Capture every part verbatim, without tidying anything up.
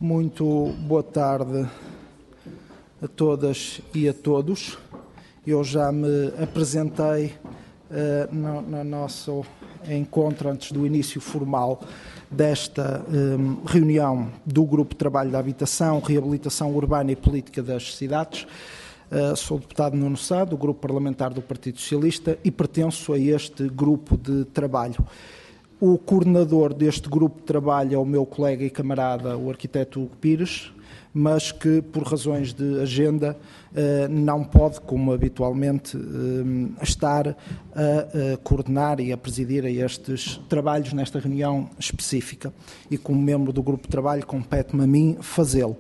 Muito boa tarde a todas e a todos. Eu já me apresentei uh, no, no nosso encontro antes do início formal desta um, reunião do Grupo de Trabalho da Habitação, Reabilitação Urbana e Política das Cidades. Uh, sou o deputado Nuno Sá, do Grupo Parlamentar do Partido Socialista, e pertenço a este grupo de trabalho. O coordenador deste grupo de trabalho é o meu colega e camarada, o arquiteto Hugo Pires, mas que, por razões de agenda, não pode, como habitualmente, estar a coordenar e a presidir a estes trabalhos nesta reunião específica. E, como membro do grupo de trabalho, compete-me a mim fazê-lo.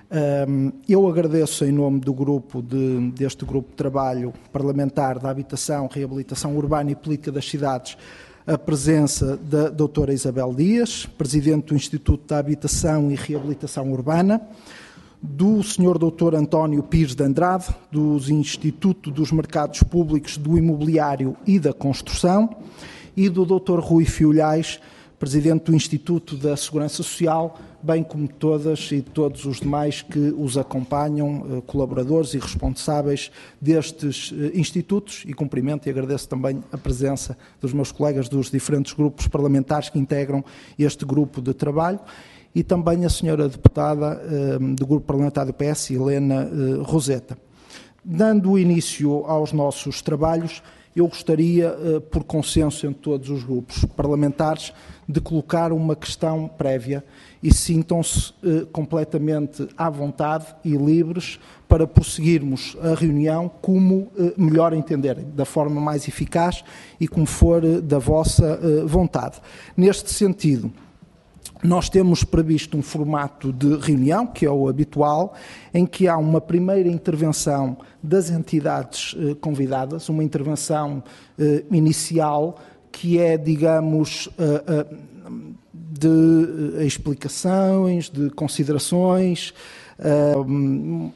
Eu agradeço, em nome do grupo de, deste grupo de trabalho parlamentar da Habitação, Reabilitação Urbana e Política das Cidades, a presença da doutora Isabel Dias, presidente do Instituto da Habitação e Reabilitação Urbana, do senhor doutor António Pires de Andrade, do Instituto dos Mercados Públicos do Imobiliário e da Construção, e do doutor Rui Fiolhais, presidente do Instituto da Segurança Social, bem como todas e todos os demais que os acompanham, colaboradores e responsáveis destes institutos, e cumprimento e agradeço também a presença dos meus colegas dos diferentes grupos parlamentares que integram este grupo de trabalho, e também a senhora deputada do grupo parlamentar do P S, Helena Roseta. Dando início aos nossos trabalhos, eu gostaria, por consenso entre todos os grupos parlamentares, de colocar uma questão prévia e sintam-se eh, completamente à vontade e livres para prosseguirmos a reunião como eh, melhor entenderem, da forma mais eficaz e como for eh, da vossa eh, vontade. Neste sentido, nós temos previsto um formato de reunião, que é o habitual, em que há uma primeira intervenção das entidades eh, convidadas, uma intervenção eh, inicial, que é, digamos, uh, uh, de uh, explicações, de considerações, uh,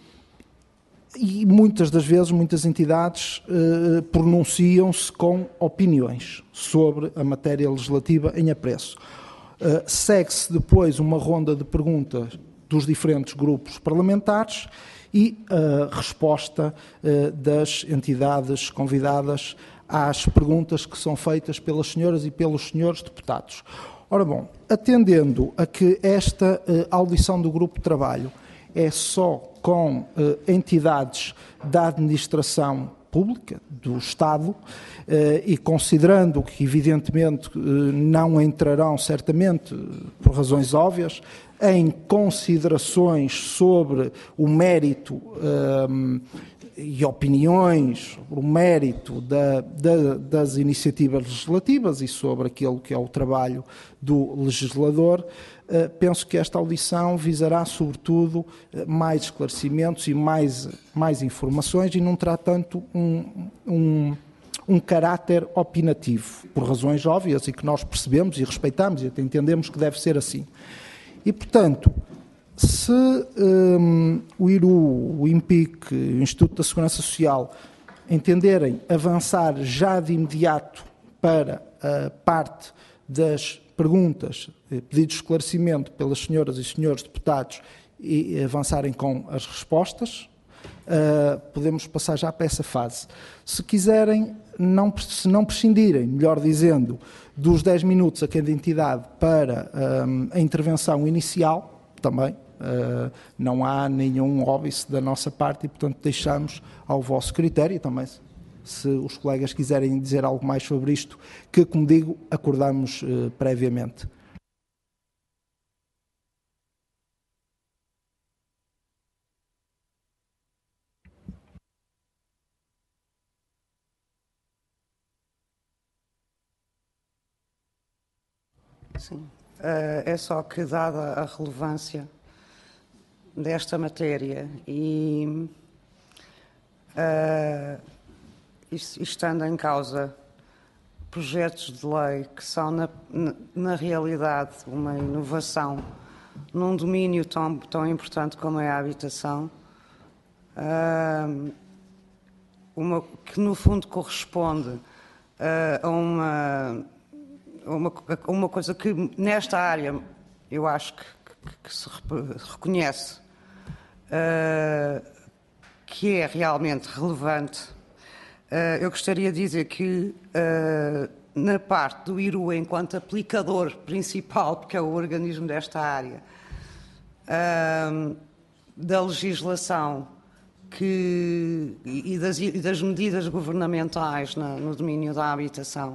e muitas das vezes, muitas entidades uh, pronunciam-se com opiniões sobre a matéria legislativa em apreço. Uh, segue-se depois uma ronda de perguntas dos diferentes grupos parlamentares e a resposta uh, das entidades convidadas às perguntas que são feitas pelas senhoras e pelos senhores deputados. Ora bom, atendendo a que esta uh, audição do grupo de trabalho é só com uh, entidades da administração pública, do Estado, uh, e considerando que, evidentemente, uh, não entrarão, certamente, por razões óbvias, em considerações sobre o mérito uh, e opiniões sobre o mérito da, da, das iniciativas legislativas e sobre aquilo que é o trabalho do legislador, eh, penso que esta audição visará, sobretudo, eh, mais esclarecimentos e mais, mais informações e não terá tanto um, um, um caráter opinativo, por razões óbvias e que nós percebemos e respeitamos e até entendemos que deve ser assim. E, portanto, se um, o I R U, o INPIC, o Instituto da Segurança Social, entenderem avançar já de imediato para a parte das perguntas, pedidos de esclarecimento pelas senhoras e senhores deputados e avançarem com as respostas, uh, podemos passar já para essa fase. Se quiserem, não, se não prescindirem, melhor dizendo, dos dez minutos a cada entidade para um, a intervenção inicial, também, Uh, não há nenhum óbice da nossa parte e, portanto, deixamos ao vosso critério. E também, se os colegas quiserem dizer algo mais sobre isto, que, como digo, acordamos uh, previamente. Sim, uh, é só que, dada a relevância desta matéria e uh, estando em causa projetos de lei que são na, na, na realidade uma inovação num domínio tão, tão importante como é a habitação, uh, uma, que no fundo corresponde uh, a uma, uma, uma coisa que nesta área eu acho que que se reconhece uh, que é realmente relevante. Uh, eu gostaria de dizer que uh, na parte do I R U, enquanto aplicador principal, porque é o organismo desta área, uh, da legislação que, e, das, e das medidas governamentais na, no domínio da habitação,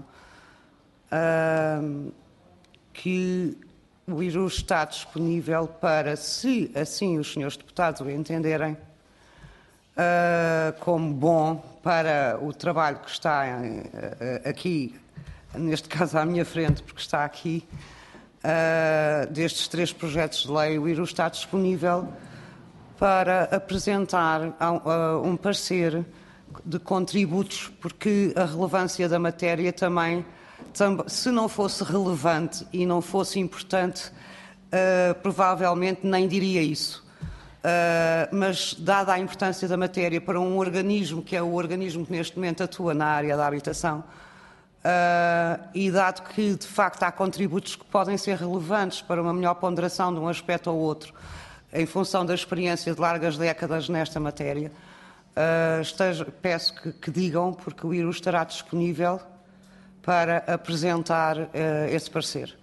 uh, que o I R U está disponível para, se assim os senhores deputados o entenderem, uh, como bom para o trabalho que está uh, aqui, neste caso à minha frente, porque está aqui, uh, destes três projetos de lei, o I R U está disponível para apresentar uh, um parecer de contributos, porque a relevância da matéria também, se não fosse relevante e não fosse importante, uh, provavelmente nem diria isso. Uh, mas, dada a importância da matéria para um organismo, que é o organismo que neste momento atua na área da habitação, uh, e dado que, de facto, há contributos que podem ser relevantes para uma melhor ponderação de um aspecto ou outro, em função da experiência de largas décadas nesta matéria, uh, esteja, peço que, que digam, porque o I R U estará disponível para apresentar uh, esse parecer.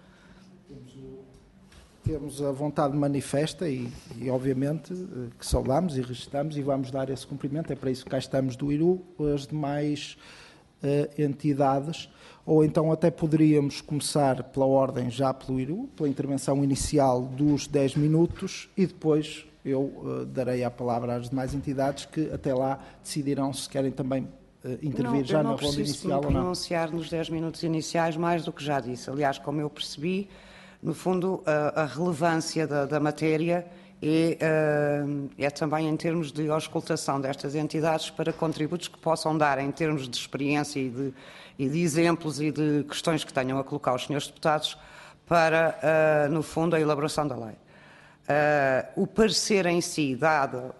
Temos a vontade manifesta e, e obviamente, que saudamos e registramos e vamos dar esse cumprimento. É para isso que cá estamos do I R U, as demais uh, entidades, ou então até poderíamos começar pela ordem já pelo I R U, pela intervenção inicial dos dez minutos e depois eu uh, darei a palavra às demais entidades que até lá decidirão se querem também uh, intervir não, já na ronda inicial ou não. Eu não preciso me pronunciar nos dez minutos iniciais mais do que já disse. Aliás, como eu percebi, no fundo, a, a relevância da, da matéria é, é também em termos de auscultação destas entidades para contributos que possam dar em termos de experiência e de, e de exemplos e de questões que tenham a colocar os senhores deputados para, no fundo, a elaboração da lei. O parecer em si, dado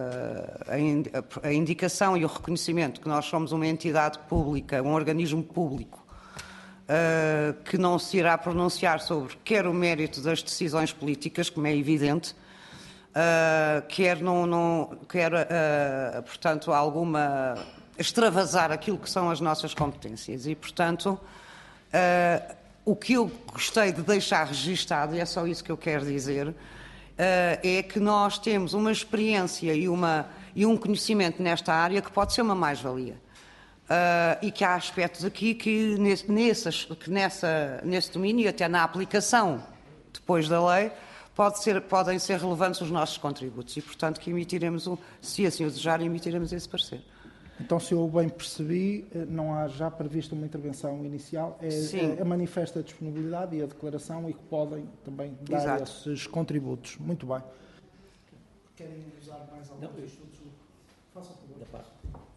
a indicação e o reconhecimento que nós somos uma entidade pública, um organismo público, Uh, que não se irá pronunciar sobre quer o mérito das decisões políticas, como é evidente, uh, quer, não, não, quer uh, portanto, alguma extravasar aquilo que são as nossas competências. E, portanto, uh, o que eu gostei de deixar registado, e é só isso que eu quero dizer, uh, é que nós temos uma experiência e, uma, e um conhecimento nesta área que pode ser uma mais-valia. Uh, e que há aspectos aqui que, nesse, nessas, que nessa, nesse domínio, e até na aplicação depois da lei, pode ser, podem ser relevantes os nossos contributos e, portanto, que emitiremos, um, se assim o desejarem, emitiremos esse parecer. Então, se eu bem percebi, não há já prevista uma intervenção inicial, é, é a manifesta disponibilidade e a declaração e que podem também dar Exato. Esses contributos. Muito bem. Querem usar mais alguns estudos? Façam favor. Da parte.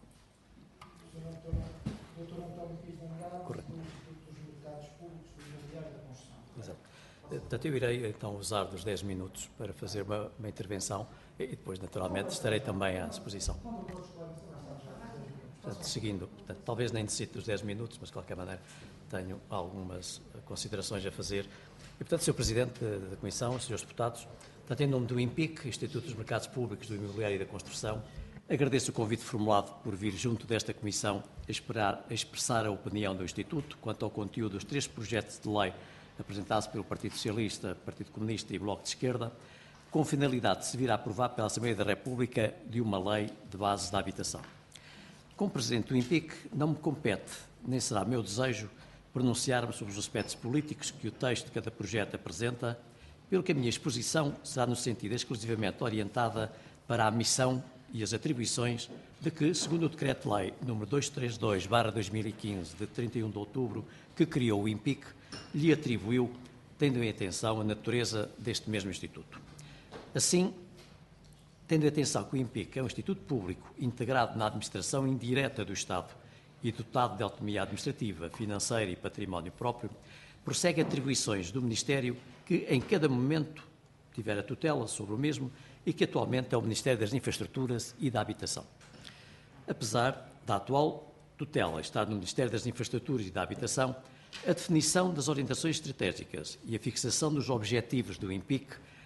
doutor António Pires de Andrade, do Instituto dos Mercados Públicos do Imobiliário da Construção. Exato. Portanto, eu irei então usar dos dez minutos para fazer uma, uma intervenção e depois, naturalmente, estarei também à disposição. Portanto, seguindo, portanto, talvez nem necessite dos dez minutos, mas de qualquer maneira tenho algumas considerações a fazer. E, portanto, senhor Presidente da Comissão, senhores deputados, portanto, em nome do IMPIC, Instituto dos Mercados Públicos do Imobiliário e da Construção, agradeço o convite formulado por vir junto desta Comissão a, esperar, a expressar a opinião do Instituto quanto ao conteúdo dos três projetos de lei apresentados pelo Partido Socialista, Partido Comunista e Bloco de Esquerda, com finalidade de se vir a aprovar pela Assembleia da República de uma lei de bases da habitação. Como Presidente do IMPIC, não me compete, nem será meu desejo, pronunciar-me sobre os aspectos políticos que o texto de cada projeto apresenta, pelo que a minha exposição será no sentido exclusivamente orientada para a missão e as atribuições de que, segundo o Decreto-Lei número duzentos e trinta e dois barra dois mil e quinze, de trinta e um de outubro, que criou o IMPIC, lhe atribuiu, tendo em atenção a natureza deste mesmo Instituto. Assim, tendo em atenção que o IMPIC é um Instituto Público integrado na administração indireta do Estado e dotado de autonomia administrativa, financeira e património próprio, prossegue atribuições do Ministério que, em cada momento, tiver a tutela sobre o mesmo e que atualmente é o Ministério das Infraestruturas e da Habitação. Apesar da atual tutela estar no Ministério das Infraestruturas e da Habitação, a definição das orientações estratégicas e a fixação dos objetivos do IMPIC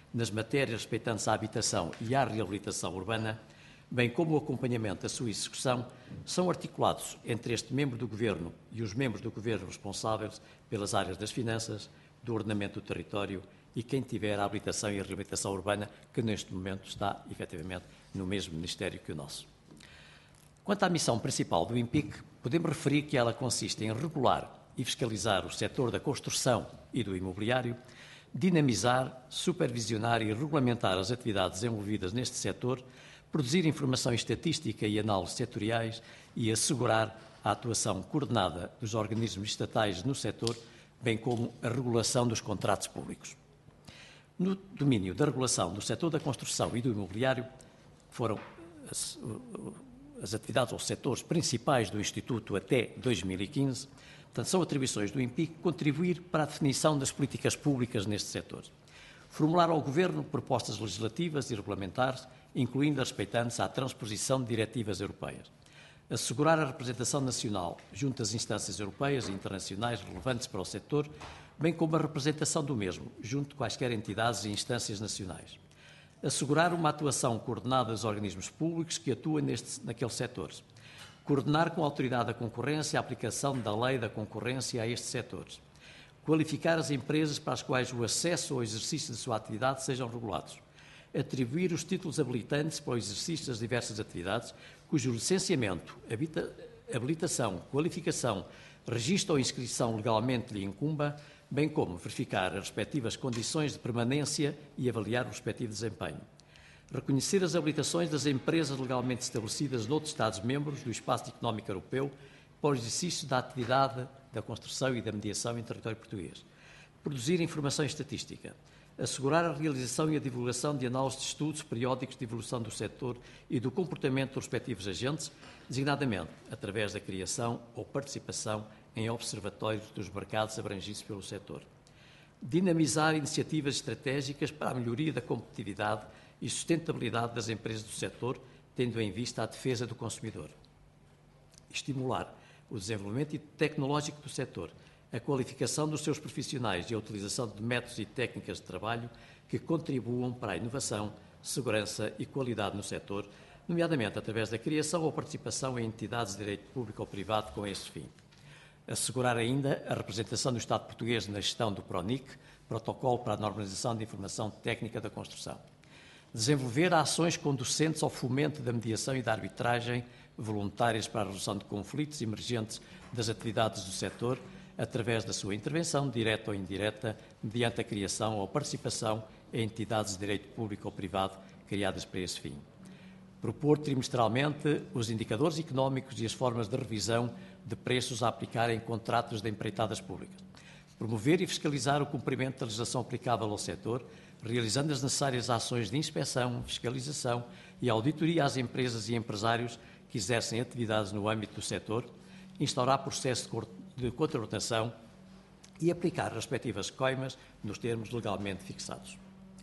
nas matérias respeitantes à habitação e à reabilitação urbana, bem como o acompanhamento da sua execução, são articulados entre este membro do Governo e os membros do Governo responsáveis pelas áreas das finanças, do ordenamento do território e quem tiver a habitação e a reabilitação urbana, que neste momento está, efetivamente, no mesmo Ministério que o nosso. Quanto à missão principal do INPIC, podemos referir que ela consiste em regular e fiscalizar o setor da construção e do imobiliário, dinamizar, supervisionar e regulamentar as atividades desenvolvidas neste setor, produzir informação estatística e análises setoriais e assegurar a atuação coordenada dos organismos estatais no setor, bem como a regulação dos contratos públicos. No domínio da regulação do setor da construção e do imobiliário, foram as, as atividades ou setores principais do Instituto até dois mil e quinze, portanto, são atribuições do INPIC contribuir para a definição das políticas públicas neste setor, formular ao Governo propostas legislativas e regulamentares, incluindo as respeitantes à transposição de diretivas europeias, assegurar a representação nacional junto às instâncias europeias e internacionais relevantes para o setor, bem como a representação do mesmo junto de quaisquer entidades e instâncias nacionais, assegurar uma atuação coordenada dos organismos públicos que atuam neste, naqueles setores, coordenar com a Autoridade da Concorrência a aplicação da Lei da Concorrência a estes setores, qualificar as empresas para as quais o acesso ou exercício de sua atividade sejam regulados, atribuir os títulos habilitantes para o exercício das diversas atividades, cujo licenciamento, habita, habilitação, qualificação, registro ou inscrição legalmente lhe incumba, bem como verificar as respectivas condições de permanência e avaliar o respectivo desempenho. Reconhecer as habilitações das empresas legalmente estabelecidas noutros Estados-membros do Espaço Económico Europeu para o exercício da atividade da construção e da mediação em território português. Produzir informação estatística. Assegurar a realização e a divulgação de análises de estudos periódicos de evolução do setor e do comportamento dos respectivos agentes, designadamente através da criação ou participação em observatórios dos mercados abrangidos pelo setor. Dinamizar iniciativas estratégicas para a melhoria da competitividade e sustentabilidade das empresas do setor, tendo em vista a defesa do consumidor. Estimular o desenvolvimento tecnológico do setor, a qualificação dos seus profissionais e a utilização de métodos e técnicas de trabalho que contribuam para a inovação, segurança e qualidade no setor, nomeadamente através da criação ou participação em entidades de direito público ou privado com esse fim. Assegurar ainda a representação do Estado português na gestão do PRONIC, Protocolo para a Normalização de Informação Técnica da Construção. Desenvolver ações conducentes ao fomento da mediação e da arbitragem voluntárias para a resolução de conflitos emergentes das atividades do setor, através da sua intervenção, direta ou indireta, mediante a criação ou participação em entidades de direito público ou privado criadas para esse fim. Propor trimestralmente os indicadores económicos e as formas de revisão de preços a aplicar em contratos de empreitadas públicas. Promover e fiscalizar o cumprimento da legislação aplicável ao setor, realizando as necessárias ações de inspeção, fiscalização e auditoria às empresas e empresários que exercem atividades no âmbito do setor, instaurar processo de contraordenação e aplicar respectivas coimas nos termos legalmente fixados.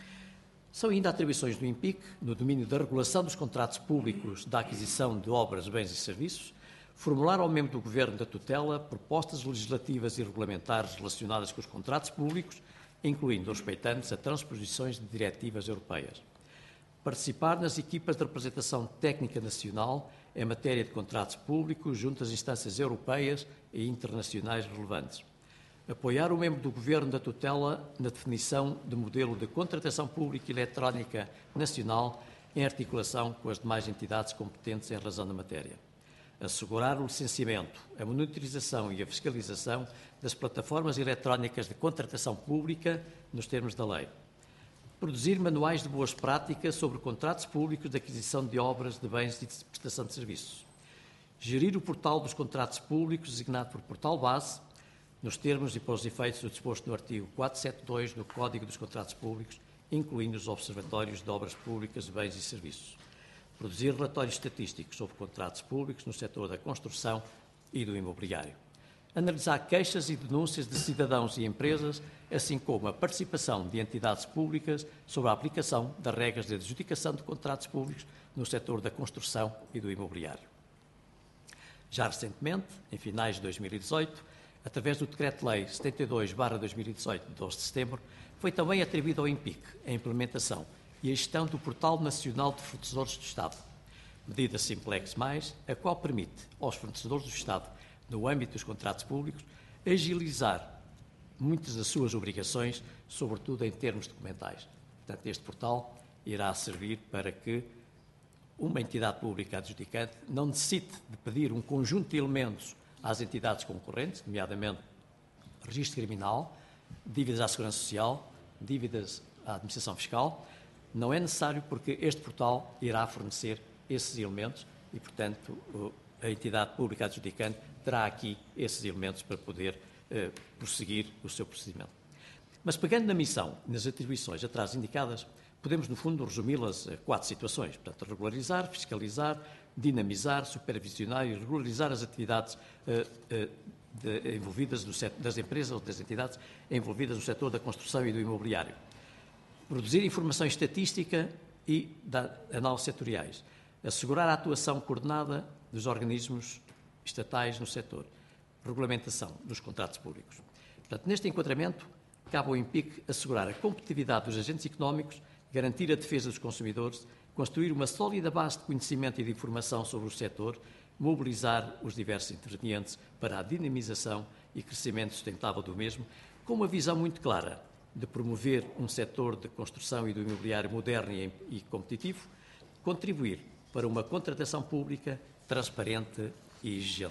São ainda atribuições do INPIC, no domínio da regulação dos contratos públicos da aquisição de obras, bens e serviços, formular ao membro do Governo da tutela propostas legislativas e regulamentares relacionadas com os contratos públicos, incluindo os respeitantes a transposições de diretivas europeias. Participar nas equipas de representação técnica nacional em matéria de contratos públicos junto às instâncias europeias e internacionais relevantes. Apoiar o membro do Governo da tutela na definição de modelo de contratação pública eletrónica nacional em articulação com as demais entidades competentes em razão da matéria. Assegurar o licenciamento, a monitorização e a fiscalização das plataformas eletrónicas de contratação pública nos termos da lei. Produzir manuais de boas práticas sobre contratos públicos de aquisição de obras, de bens e de prestação de serviços. Gerir o portal dos contratos públicos, designado por portal base, nos termos e para os efeitos do disposto no artigo quatrocentos e setenta e dois do Código dos Contratos Públicos, incluindo os observatórios de obras públicas, de bens e serviços. Produzir relatórios estatísticos sobre contratos públicos no setor da construção e do imobiliário. Analisar queixas e denúncias de cidadãos e empresas, assim como a participação de entidades públicas sobre a aplicação das regras de adjudicação de contratos públicos no setor da construção e do imobiliário. Já recentemente, em finais de dois mil e dezoito, através do Decreto-Lei setenta e dois barra dois mil e dezoito, de doze de setembro, foi também atribuído ao INPIC a implementação e a gestão do Portal Nacional de Fornecedores do Estado, medida Simplex mais, a qual permite aos fornecedores do Estado, no âmbito dos contratos públicos, agilizar muitas das suas obrigações, sobretudo em termos documentais. Portanto, este portal irá servir para que uma entidade pública adjudicante não necessite de pedir um conjunto de elementos às entidades concorrentes, nomeadamente registro criminal, dívidas à Segurança Social, dívidas à Administração Fiscal. Não é necessário porque este portal irá fornecer esses elementos e, portanto, a entidade pública adjudicante terá aqui esses elementos para poder eh, prosseguir o seu procedimento. Mas, pegando na missão e nas atribuições atrás indicadas, podemos, no fundo, resumi-las a quatro situações. Portanto, regularizar, fiscalizar, dinamizar, supervisionar e regularizar as atividades eh, eh, de, envolvidas do setor, das empresas ou das entidades envolvidas no setor da construção e do imobiliário. Produzir informação estatística e da análise setoriais. Assegurar a atuação coordenada dos organismos estatais no setor. Regulamentação dos contratos públicos. Portanto, neste enquadramento, cabe ao INPIC assegurar a competitividade dos agentes económicos, garantir a defesa dos consumidores, construir uma sólida base de conhecimento e de informação sobre o setor, mobilizar os diversos intervenientes para a dinamização e crescimento sustentável do mesmo, com uma visão muito clara de promover um setor de construção e do imobiliário moderno e competitivo, contribuir para uma contratação pública transparente e exigente.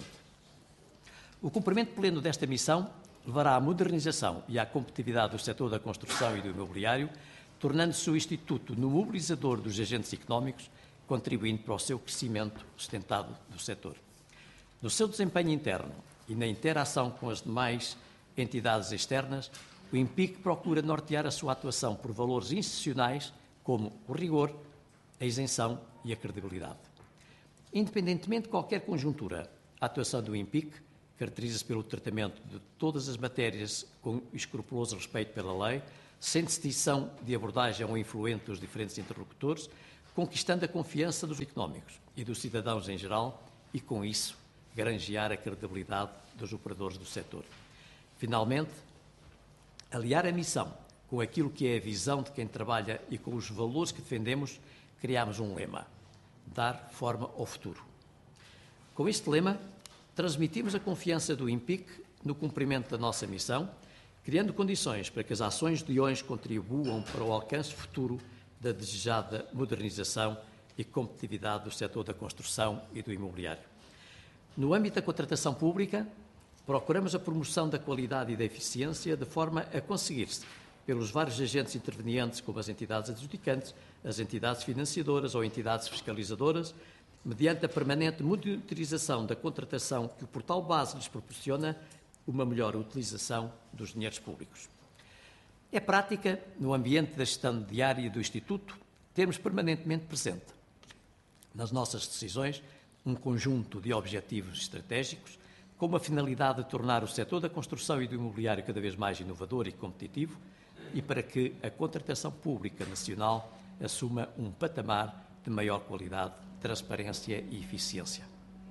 O cumprimento pleno desta missão levará à modernização e à competitividade do setor da construção e do imobiliário, tornando-se o Instituto no mobilizador dos agentes económicos, contribuindo para o seu crescimento sustentado do setor. No seu desempenho interno e na interação com as demais entidades externas, o INPIC procura nortear a sua atuação por valores institucionais como o rigor, a isenção e a credibilidade. Independentemente de qualquer conjuntura, a atuação do INPIC caracteriza-se pelo tratamento de todas as matérias com escrupuloso respeito pela lei, sem distinção de abordagem ou influente dos diferentes interlocutores, conquistando a confiança dos económicos e dos cidadãos em geral e, com isso, granjear a credibilidade dos operadores do setor. Finalmente, aliar a missão com aquilo que é a visão de quem trabalha e com os valores que defendemos, criamos um lema: dar forma ao futuro. Com este lema, transmitimos a confiança do INPIC no cumprimento da nossa missão, criando condições para que as ações de hoje contribuam para o alcance futuro da desejada modernização e competitividade do setor da construção e do imobiliário. No âmbito da contratação pública, procuramos a promoção da qualidade e da eficiência de forma a conseguir-se, pelos vários agentes intervenientes, como as entidades adjudicantes, as entidades financiadoras ou entidades fiscalizadoras, mediante a permanente monitorização da contratação que o portal base lhes proporciona, uma melhor utilização dos dinheiros públicos. É prática, no ambiente da gestão diária do Instituto, termos permanentemente presente, nas nossas decisões, um conjunto de objetivos estratégicos, com a finalidade de tornar o setor da construção e do imobiliário cada vez mais inovador e competitivo e para que a contratação pública nacional assuma um patamar de maior qualidade, transparência e eficiência.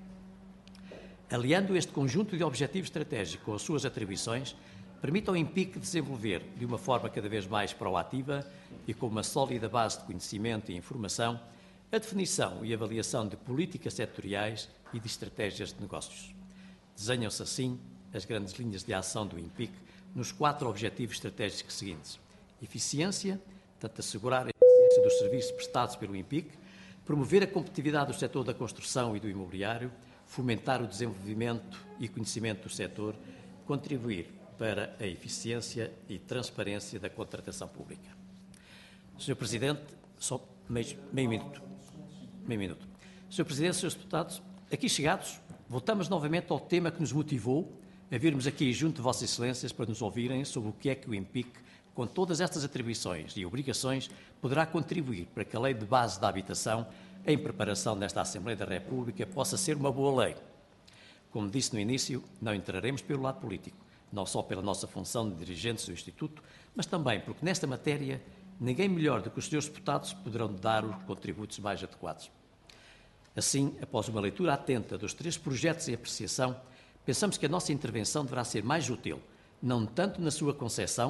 Aliando este conjunto de objetivos estratégicos com as suas atribuições, permite ao INPIC desenvolver, de uma forma cada vez mais proativa e com uma sólida base de conhecimento e informação, a definição e avaliação de políticas setoriais e de estratégias de negócios. Desenham-se assim as grandes linhas de ação do INPIC nos quatro objetivos estratégicos seguintes: eficiência, portanto, assegurar a eficiência dos serviços prestados pelo INPIC, promover a competitividade do setor da construção e do imobiliário, fomentar o desenvolvimento e conhecimento do setor, contribuir para a eficiência e transparência da contratação pública. senhor Presidente, só meio, meio minuto. Meio minuto. senhor Presidente, senhores Deputados, aqui chegados, voltamos novamente ao tema que nos motivou a virmos aqui junto de Vossas Excelências para nos ouvirem sobre o que é que o INPIC, com todas estas atribuições e obrigações, poderá contribuir para que a Lei de Base da Habitação, em preparação desta Assembleia da República, possa ser uma boa lei. Como disse no início, não entraremos pelo lado político, não só pela nossa função de dirigentes do Instituto, mas também porque nesta matéria ninguém melhor do que os senhores deputados poderão dar os contributos mais adequados. Assim, após uma leitura atenta dos três projetos em apreciação, pensamos que a nossa intervenção deverá ser mais útil, não tanto na sua concepção,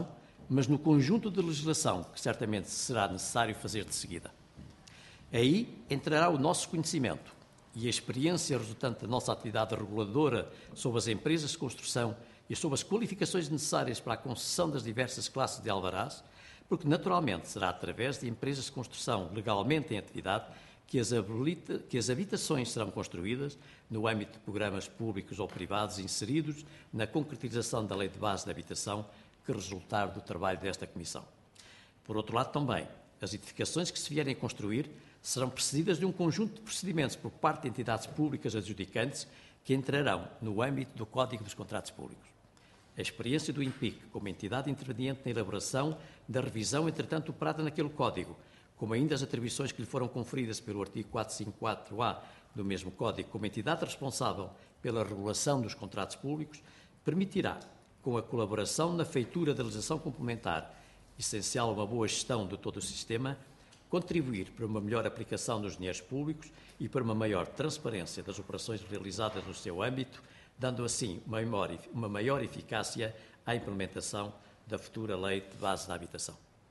mas no conjunto de legislação que certamente será necessário fazer de seguida. Aí entrará o nosso conhecimento e a experiência resultante da nossa atividade reguladora sobre as empresas de construção e sobre as qualificações necessárias para a concessão das diversas classes de alvarás, porque naturalmente será através de empresas de construção legalmente em atividade que as, habilita, que as habitações serão construídas no âmbito de programas públicos ou privados inseridos na concretização da Lei de Base da Habitação que resultar do trabalho desta Comissão. Por outro lado, também, as edificações que se vierem a construir serão precedidas de um conjunto de procedimentos por parte de entidades públicas adjudicantes que entrarão no âmbito do Código dos Contratos Públicos. A experiência do INPIC como entidade interveniente na elaboração da revisão, entretanto, operada naquele Código, como ainda as atribuições que lhe foram conferidas pelo artigo quatrocentos e cinquenta e quatro A do mesmo Código como entidade responsável pela regulação dos contratos públicos, permitirá, com a colaboração na feitura da legislação complementar, essencial a uma boa gestão de todo o sistema, contribuir para uma melhor aplicação dos dinheiros públicos e para uma maior transparência das operações realizadas no seu âmbito, dando assim uma maior, uma maior eficácia à implementação da futura Lei de Base da Habitação.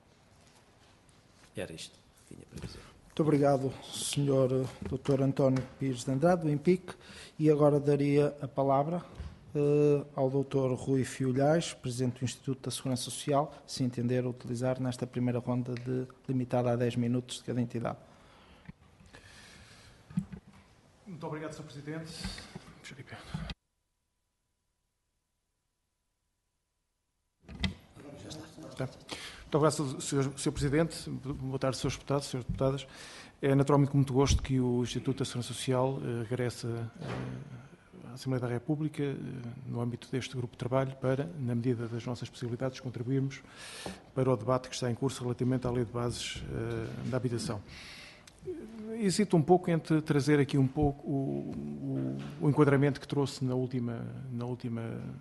Era isto que tinha para dizer. Muito obrigado, senhor doutor António Pires de Andrade, do INPIC, e agora daria a palavra uh, ao doutor Rui Fiolhais, Presidente do Instituto da Segurança Social, se entender utilizar nesta primeira ronda de, limitada a dez minutos de cada entidade. Muito obrigado, senhor Presidente. Muito obrigado, senhor Presidente. Boa tarde, senhores deputados, senhores deputadas. É naturalmente com muito gosto que o Instituto da Segurança Social eh, regressa eh, à Assembleia da República eh, no âmbito deste grupo de trabalho para, na medida das nossas possibilidades, contribuirmos para o debate que está em curso relativamente à Lei de Bases eh, da Habitação. Hesito um pouco entre trazer aqui um pouco o, o, o enquadramento que trouxe na última, na última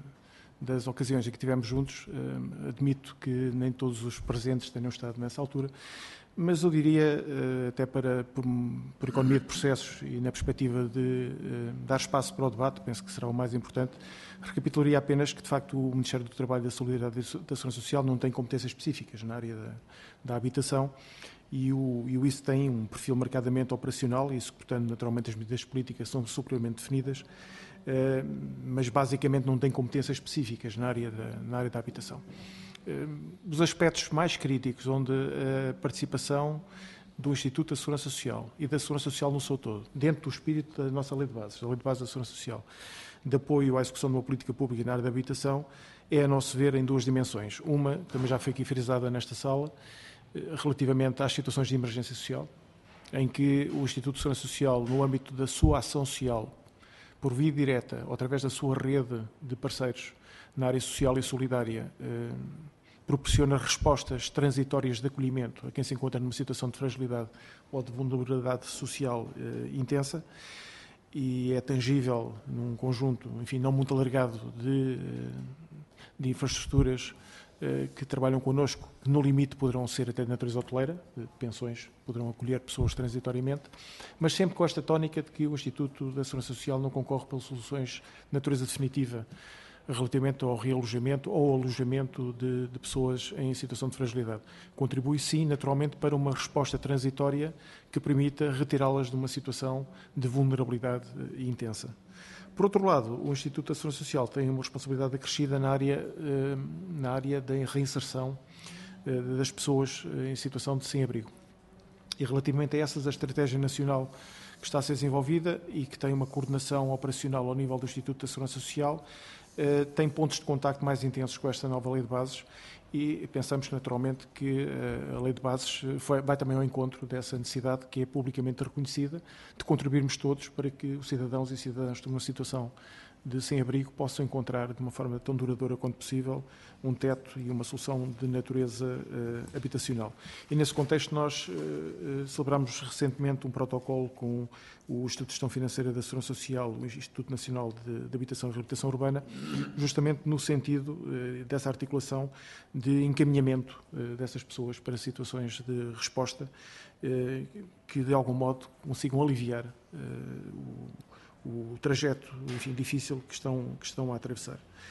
das ocasiões em que estivemos juntos. Uh, admito que nem todos os presentes tenham estado nessa altura, mas eu diria, uh, até para, por, por economia de processos e na perspectiva de uh, dar espaço para o debate, penso que será o mais importante, recapitularia apenas que, de facto, o Ministério do Trabalho, da Solidariedade e da Segurança Social não tem competências específicas na área da, da habitação, e o, e o I S tem um perfil marcadamente operacional, e isso, portanto, naturalmente as medidas políticas são superiormente definidas, Uh, mas basicamente não tem competências específicas na área da, na área da habitação. Uh, os aspectos mais críticos, onde a participação do Instituto da Segurança Social e da Segurança Social no seu todo, dentro do espírito da nossa Lei de Bases, da Lei de Bases da Segurança Social, de apoio à execução de uma política pública na área da habitação, é, a nosso ver, em duas dimensões. Uma, também já foi aqui frisada nesta sala, relativamente às situações de emergência social, em que o Instituto de Segurança Social, no âmbito da sua ação social, por via direta ou através da sua rede de parceiros na área social e solidária, eh, proporciona respostas transitórias de acolhimento a quem se encontra numa situação de fragilidade ou de vulnerabilidade social eh, intensa, e é tangível num conjunto, enfim, não muito alargado de, de infraestruturas eh, que trabalham connosco, que no limite poderão ser até de natureza hoteleira, de pensões, poderão acolher pessoas transitoriamente, mas sempre com esta tónica de que o Instituto da Segurança Social não concorre pelas soluções de natureza definitiva relativamente ao realojamento ou ao alojamento de, de pessoas em situação de fragilidade. Contribui, sim, naturalmente, para uma resposta transitória que permita retirá-las de uma situação de vulnerabilidade intensa. Por outro lado, o Instituto da Segurança Social tem uma responsabilidade acrescida na área, na área da reinserção das pessoas em situação de sem-abrigo. E relativamente a essas, a Estratégia Nacional que está a ser desenvolvida e que tem uma coordenação operacional ao nível do Instituto da Segurança Social, tem pontos de contacto mais intensos com esta nova Lei de Bases, e pensamos naturalmente que a Lei de Bases foi, vai também ao encontro dessa necessidade que é publicamente reconhecida de contribuirmos todos para que os cidadãos e cidadãs numa situação de sem-abrigo possam encontrar de uma forma tão duradoura quanto possível um teto e uma solução de natureza uh, habitacional. E nesse contexto nós uh, celebramos recentemente um protocolo com o Instituto de Gestão Financeira da Segurança Social, o Instituto Nacional de, de Habitação e Reabilitação Urbana, justamente no sentido uh, dessa articulação de encaminhamento uh, dessas pessoas para situações de resposta uh, que de algum modo consigam aliviar uh, o o trajeto, enfim, difícil que estão, que estão a atravessar.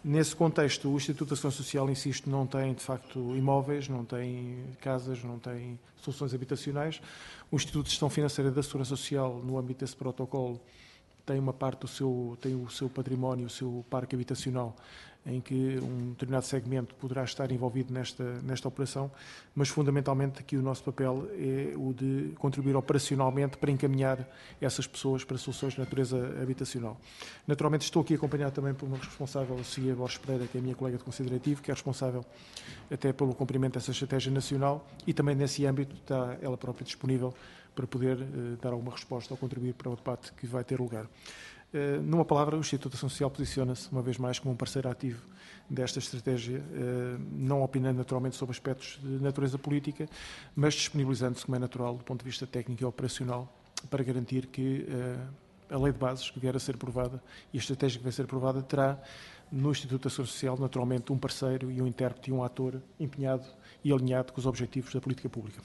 Nesse contexto, o Instituto da Segurança Social, insisto, não tem, de facto, imóveis, não tem casas, não tem soluções habitacionais. O Instituto de Gestão Financeira da Segurança Social, no âmbito desse protocolo, tem uma parte do seu, tem o seu património, o seu parque habitacional, em que um determinado segmento poderá estar envolvido nesta, nesta operação, mas fundamentalmente aqui o nosso papel é o de contribuir operacionalmente para encaminhar essas pessoas para soluções de natureza habitacional. Naturalmente estou aqui acompanhado também por uma responsável, a Sofia Borges Pereira, que é a minha colega de Considerativo, que é responsável até pelo cumprimento dessa estratégia nacional, e também nesse âmbito está ela própria disponível para poder eh, dar alguma resposta ou contribuir para o debate que vai ter lugar. Uh, numa palavra, o Instituto de Ação Social posiciona-se, uma vez mais, como um parceiro ativo desta estratégia, uh, não opinando naturalmente sobre aspectos de natureza política, mas disponibilizando-se, como é natural, do ponto de vista técnico e operacional, para garantir que uh, a lei de bases que vier a ser aprovada e a estratégia que vai ser aprovada terá no Instituto de Ação Social, naturalmente, um parceiro e um intérprete e um ator empenhado e alinhado com os objetivos da política pública.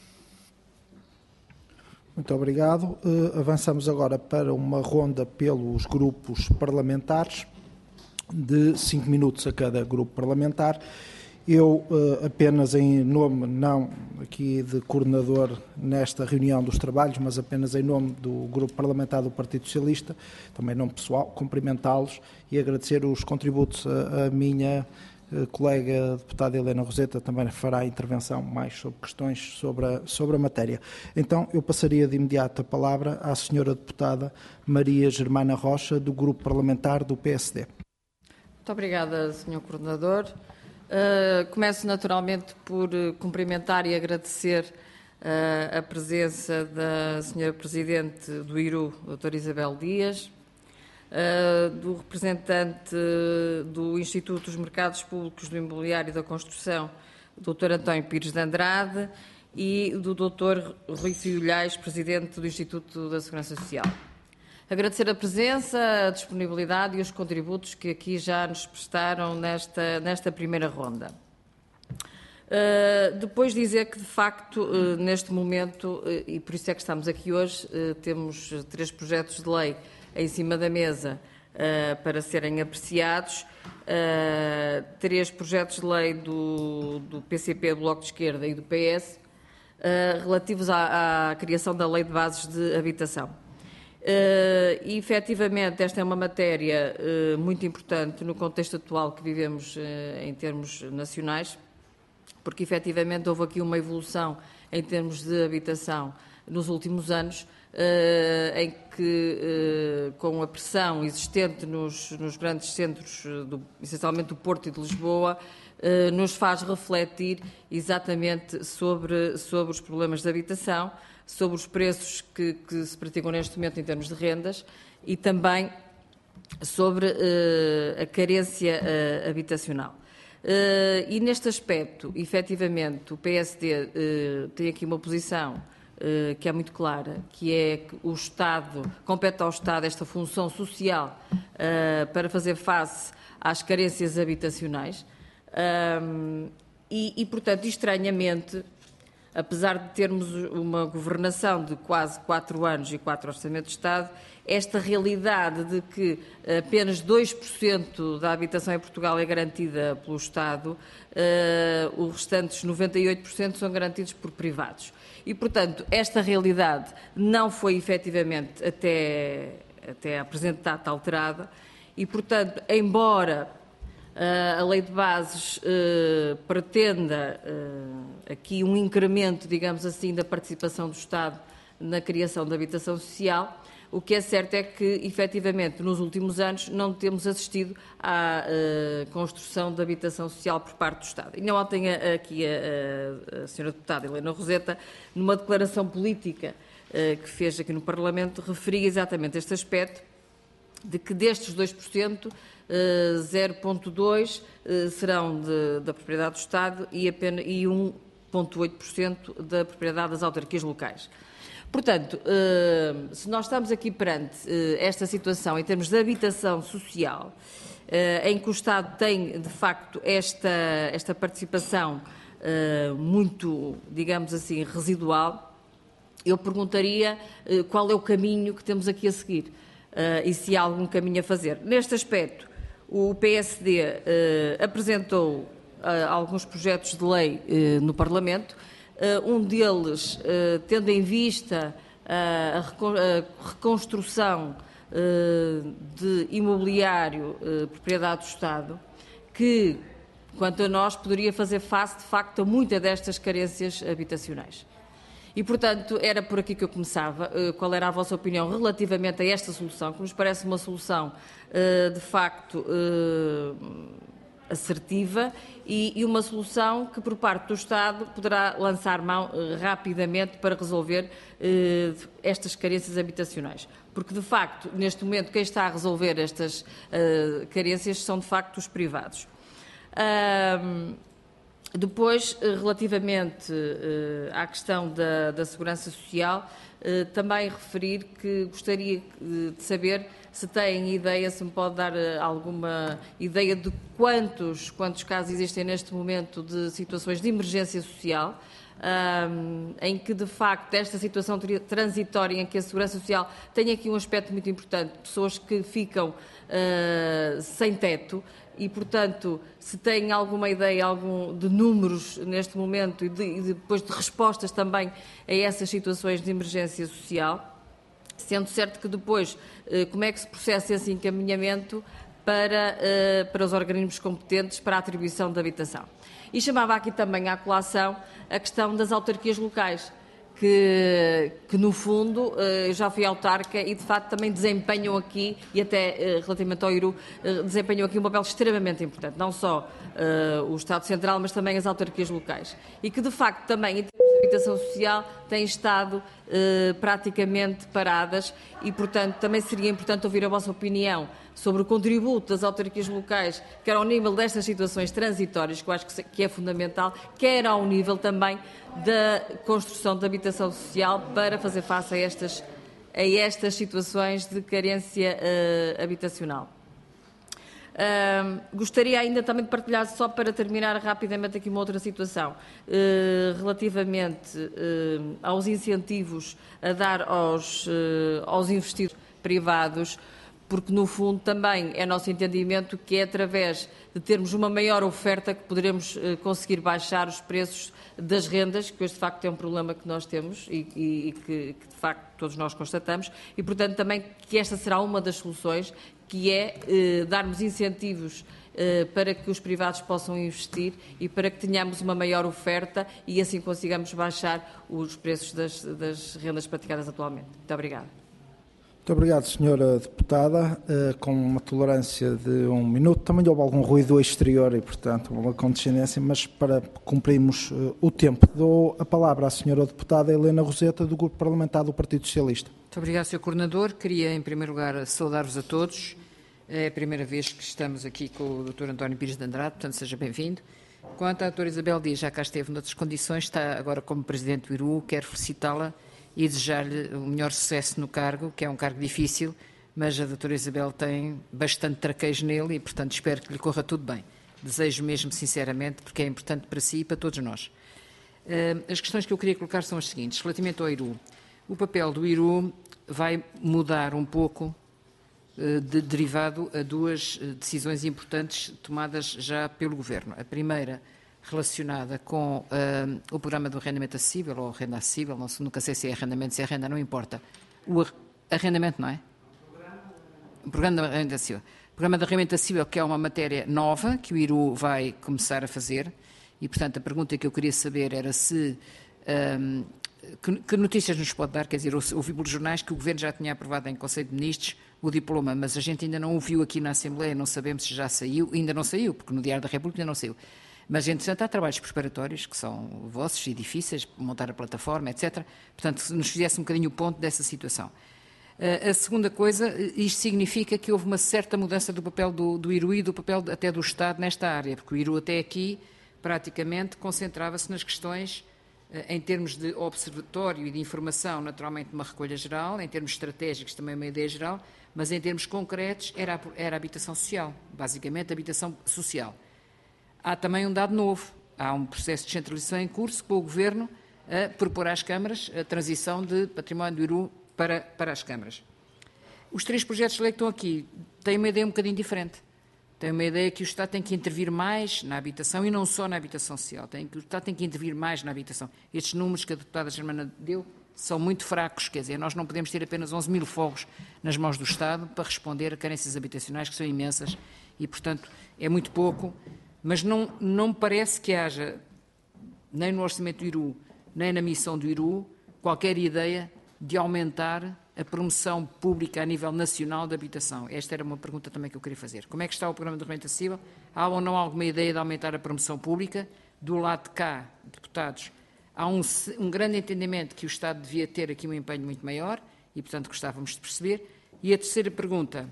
Muito obrigado. Uh, avançamos agora para uma ronda pelos grupos parlamentares, de cinco minutos a cada grupo parlamentar. Eu, uh, apenas em nome, não aqui de coordenador nesta reunião dos trabalhos, mas apenas em nome do grupo parlamentar do Partido Socialista, também em nome pessoal, cumprimentá-los e agradecer os contributos à, à minha A colega deputada Helena Roseta também fará intervenção mais sobre questões sobre a, sobre a matéria. Então, eu passaria de imediato a palavra à senhora deputada Maria Germana Rocha, do Grupo Parlamentar do P S D. Muito obrigada, senhor Coordenador. Uh, começo naturalmente por cumprimentar e agradecer uh, a presença da senhora Presidente do I R U, doutora Isabel Dias, Uh, do representante do Instituto dos Mercados Públicos do Imobiliário e da Construção, doutor António Pires de Andrade, e do doutor Rui Filhais, Presidente do Instituto da Segurança Social. Agradecer a presença, a disponibilidade e os contributos que aqui já nos prestaram nesta, nesta primeira ronda. Uh, depois dizer que, de facto, uh, neste momento, uh, e por isso é que estamos aqui hoje, uh, temos três projetos de lei em cima da mesa uh, para serem apreciados, uh, três projetos de lei do, do P C P, do Bloco de Esquerda e do P S, uh, relativos à, à criação da Lei de Bases de Habitação. Uh, e, efetivamente, esta é uma matéria uh, muito importante no contexto atual que vivemos uh, em termos nacionais, porque, efetivamente, houve aqui uma evolução em termos de habitação nos últimos anos, Uh, em que, uh, com a pressão existente nos, nos grandes centros, do, essencialmente do Porto e de Lisboa, uh, nos faz refletir exatamente sobre, sobre os problemas de habitação, sobre os preços que, que se praticam neste momento em termos de rendas e também sobre uh, a carência uh, habitacional. Uh, e neste aspecto, efetivamente, o P S D uh, tem aqui uma posição que é muito clara, que é que o Estado, compete ao Estado esta função social uh, para fazer face às carências habitacionais um, e, e, portanto, estranhamente, apesar de termos uma governação de quase quatro anos e quatro orçamentos de Estado, esta realidade de que apenas dois por cento da habitação em Portugal é garantida pelo Estado, uh, os restantes noventa e oito por cento são garantidos por privados. E, portanto, esta realidade não foi efetivamente até, até à presente data alterada e, portanto, embora uh, a Lei de Bases uh, pretenda uh, aqui um incremento, digamos assim, da participação do Estado na criação da habitação social, o que é certo é que, efetivamente, nos últimos anos não temos assistido à uh, construção de habitação social por parte do Estado. E não ontem aqui a, a, a senhora deputada Helena Roseta, numa declaração política uh, que fez aqui no Parlamento, referia exatamente este aspecto de que destes dois por cento, uh, zero vírgula dois por cento uh, serão de, da propriedade do Estado e, apenas, e um vírgula oito por cento da propriedade das autarquias locais. Portanto, se nós estamos aqui perante esta situação em termos de habitação social, em que o Estado tem, de facto, esta, esta participação muito, digamos assim, residual, eu perguntaria qual é o caminho que temos aqui a seguir e se há algum caminho a fazer. Neste aspecto, o P S D eh, apresentou eh, alguns projetos de lei eh, no Parlamento, eh, um deles eh, tendo em vista eh, a, recon a reconstrução eh, de imobiliário eh, propriedade do Estado, que, quanto a nós, poderia fazer face, de facto, a muitas destas carências habitacionais. E, portanto, era por aqui que eu começava. Qual era a vossa opinião relativamente a esta solução, que nos parece uma solução, de facto, assertiva e uma solução que, por parte do Estado, poderá lançar mão rapidamente para resolver estas carências habitacionais. Porque, de facto, neste momento, quem está a resolver estas carências são, de facto, os privados. Depois, relativamente uh, à questão da, da segurança social, uh, também referir que gostaria de saber se têm ideia, se me pode dar uh, alguma ideia de quantos, quantos casos existem neste momento de situações de emergência social, um, em que, de facto, esta situação transitória em que a segurança social tem aqui um aspecto muito importante, pessoas que ficam uh, sem teto. E, portanto, se têm alguma ideia algum, de números neste momento e, de, e depois de respostas também a essas situações de emergência social, sendo certo que depois como é que se processa esse encaminhamento para, para os organismos competentes para a atribuição de habitação. E chamava aqui também à colação a questão das autarquias locais, que, que no fundo, eu já fui autarca e de facto também desempenham aqui, e até relativamente ao Iru, desempenham aqui um papel extremamente importante, não só uh, o Estado Central, mas também as autarquias locais. E que de facto também, em termos de habitação social, têm estado uh, praticamente paradas e, portanto, também seria importante ouvir a vossa opinião sobre o contributo das autarquias locais, quer ao nível destas situações transitórias, que eu acho que é fundamental, quer ao nível também da construção de habitação social para fazer face a estas, a estas situações de carência uh, habitacional. Uh, gostaria ainda também de partilhar, só para terminar rapidamente aqui uma outra situação, uh, relativamente uh, aos incentivos a dar aos, uh, aos investidores privados, porque, no fundo, também é nosso entendimento que é através de termos uma maior oferta que poderemos eh, conseguir baixar os preços das rendas, que hoje, de facto, é um problema que nós temos e, e, e que, que, de facto, todos nós constatamos, e, portanto, também que esta será uma das soluções, que é eh, darmos incentivos eh, para que os privados possam investir e para que tenhamos uma maior oferta e, assim, consigamos baixar os preços das, das rendas praticadas atualmente. Muito obrigada. Muito obrigado, senhora Deputada. Uh, com uma tolerância de um minuto, também houve algum ruído exterior e, portanto, uma condescendência, mas para cumprirmos uh, o tempo, dou a palavra à senhora Deputada Helena Roseta, do Grupo Parlamentar do Partido Socialista. Muito obrigado, senhor Coordenador. Queria, em primeiro lugar, saudar-vos a todos. É a primeira vez que estamos aqui com o doutor António Pires de Andrade, portanto, seja bem-vindo. Quanto à doutora Isabel Dias, já cá esteve noutras condições, está agora como Presidente do Iru, quero felicitá-la e desejar-lhe o melhor sucesso no cargo, que é um cargo difícil, mas a doutora Isabel tem bastante traquejo nele e, portanto, espero que lhe corra tudo bem. Desejo mesmo, sinceramente, porque é importante para si e para todos nós. As questões que eu queria colocar são as seguintes. Relativamente ao Iru, o papel do Iru vai mudar um pouco de, derivado a duas decisões importantes tomadas já pelo Governo. A primeira, relacionada com uh, o programa do arrendamento acessível, ou renda acessível, não, nunca sei se é arrendamento, se é renda, não importa. O arrendamento, não é? O programa de arrendamento acessível. O programa de arrendamento acessível, que é uma matéria nova, que o Iru vai começar a fazer, e, portanto, a pergunta que eu queria saber era se... Um, que, que notícias nos pode dar? Quer dizer, ouvi pelos jornais que o Governo já tinha aprovado em Conselho de Ministros o diploma, mas a gente ainda não o viu aqui na Assembleia, não sabemos se já saiu, ainda não saiu, porque no Diário da República ainda não saiu. Mas, entretanto, há trabalhos preparatórios que são vossos e difíceis, montar a plataforma, etcétera. Portanto, se nos fizesse um bocadinho o ponto dessa situação. Uh, a segunda coisa, isto significa que houve uma certa mudança do papel do, do Iru e do papel até do Estado nesta área, porque o Iru até aqui, praticamente, concentrava-se nas questões, uh, em termos de observatório e de informação, naturalmente uma recolha geral, em termos estratégicos também uma ideia geral, mas em termos concretos era, era a habitação social, basicamente a habitação social. Há também um dado novo. Há um processo de descentralização em curso com o Governo a propor às câmaras a transição de património do Iru para, para as câmaras. Os três projetos de lei que estão aqui têm uma ideia um bocadinho diferente. tem uma ideia que o Estado tem que intervir mais na habitação e não só na habitação social. Tem que, o Estado tem que intervir mais na habitação. Estes números que a deputada Germana deu são muito fracos, quer dizer, nós não podemos ter apenas onze mil fogos nas mãos do Estado para responder a carências habitacionais que são imensas e, portanto, é muito pouco, mas não, não me parece que haja, nem no orçamento do I R U, nem na missão do I R U, qualquer ideia de aumentar a promoção pública a nível nacional da habitação. Esta era uma pergunta também que eu queria fazer. Como é que está o programa de renda acessível? Há ou não alguma ideia de aumentar a promoção pública? Do lado de cá, deputados, há um, um grande entendimento que o Estado devia ter aqui um empenho muito maior e, portanto, gostávamos de perceber. E a terceira pergunta,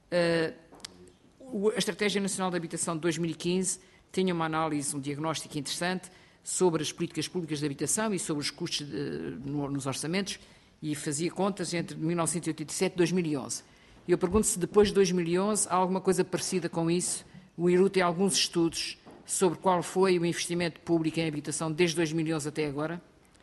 uh, a Estratégia Nacional de Habitação de dois mil e quinze tinha uma análise, um diagnóstico interessante sobre as políticas públicas de habitação e sobre os custos de, no, nos orçamentos e fazia contas entre mil novecentos e oitenta e sete e dois mil e onze. E eu pergunto se depois de dois mil e onze há alguma coisa parecida com isso. O I R U tem alguns estudos sobre qual foi o investimento público em habitação desde dois mil e onze até agora.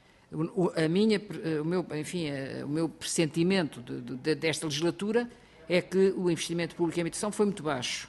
O, a minha, o meu, enfim, o meu pressentimento de, de, desta legislatura é que o investimento público em habitação foi muito baixo.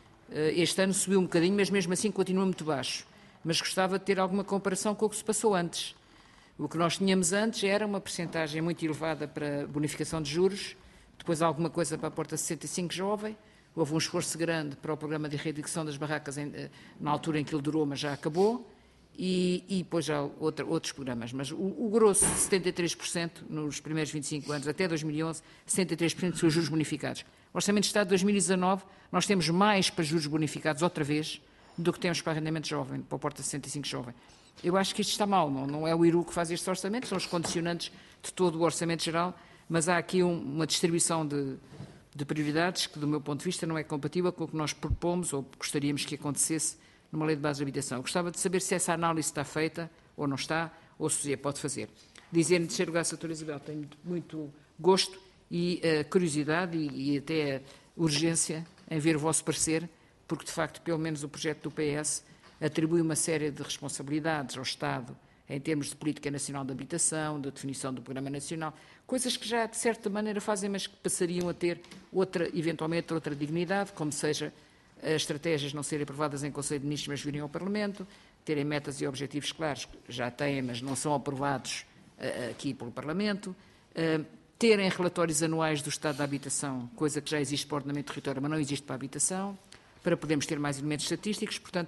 Este ano subiu um bocadinho, mas mesmo assim continua muito baixo. Mas gostava de ter alguma comparação com o que se passou antes. O que nós tínhamos antes era uma percentagem muito elevada para bonificação de juros, depois alguma coisa para a porta sessenta e cinco jovem, houve um esforço grande para o programa de erradicação das barracas em, na altura em que ele durou, mas já acabou, e, e depois já outra, outros programas. Mas o, o grosso, setenta e três por cento nos primeiros vinte e cinco anos, até dois mil e onze, setenta e três por cento são juros bonificados. O Orçamento de Estado de dois mil e dezanove, nós temos mais para juros bonificados outra vez do que temos para arrendamento jovem, para a porta sessenta e cinco jovem. Eu acho que isto está mal, não, não é o I R U que faz este orçamento, são os condicionantes de todo o orçamento geral, mas há aqui um, uma distribuição de, de prioridades que, do meu ponto de vista, não é compatível com o que nós propomos ou gostaríamos que acontecesse numa lei de base de habitação. Eu gostava de saber se essa análise está feita ou não está, ou se a pode fazer. Dizer-me, de ser lugar, doutora Isabel, tenho muito gosto e uh, curiosidade e, e até urgência em ver o vosso parecer, porque, de facto, pelo menos o projeto do P S atribui uma série de responsabilidades ao Estado em termos de política nacional de habitação, de definição do programa nacional, coisas que já de certa maneira fazem, mas que passariam a ter outra, eventualmente outra dignidade, como seja as estratégias não serem aprovadas em Conselho de Ministros, mas virem ao Parlamento, terem metas e objetivos claros, que já têm, mas não são aprovados uh, aqui pelo Parlamento, uh, terem relatórios anuais do estado da habitação, coisa que já existe para o ordenamento territorial, mas não existe para a habitação, para podermos ter mais elementos estatísticos. Portanto,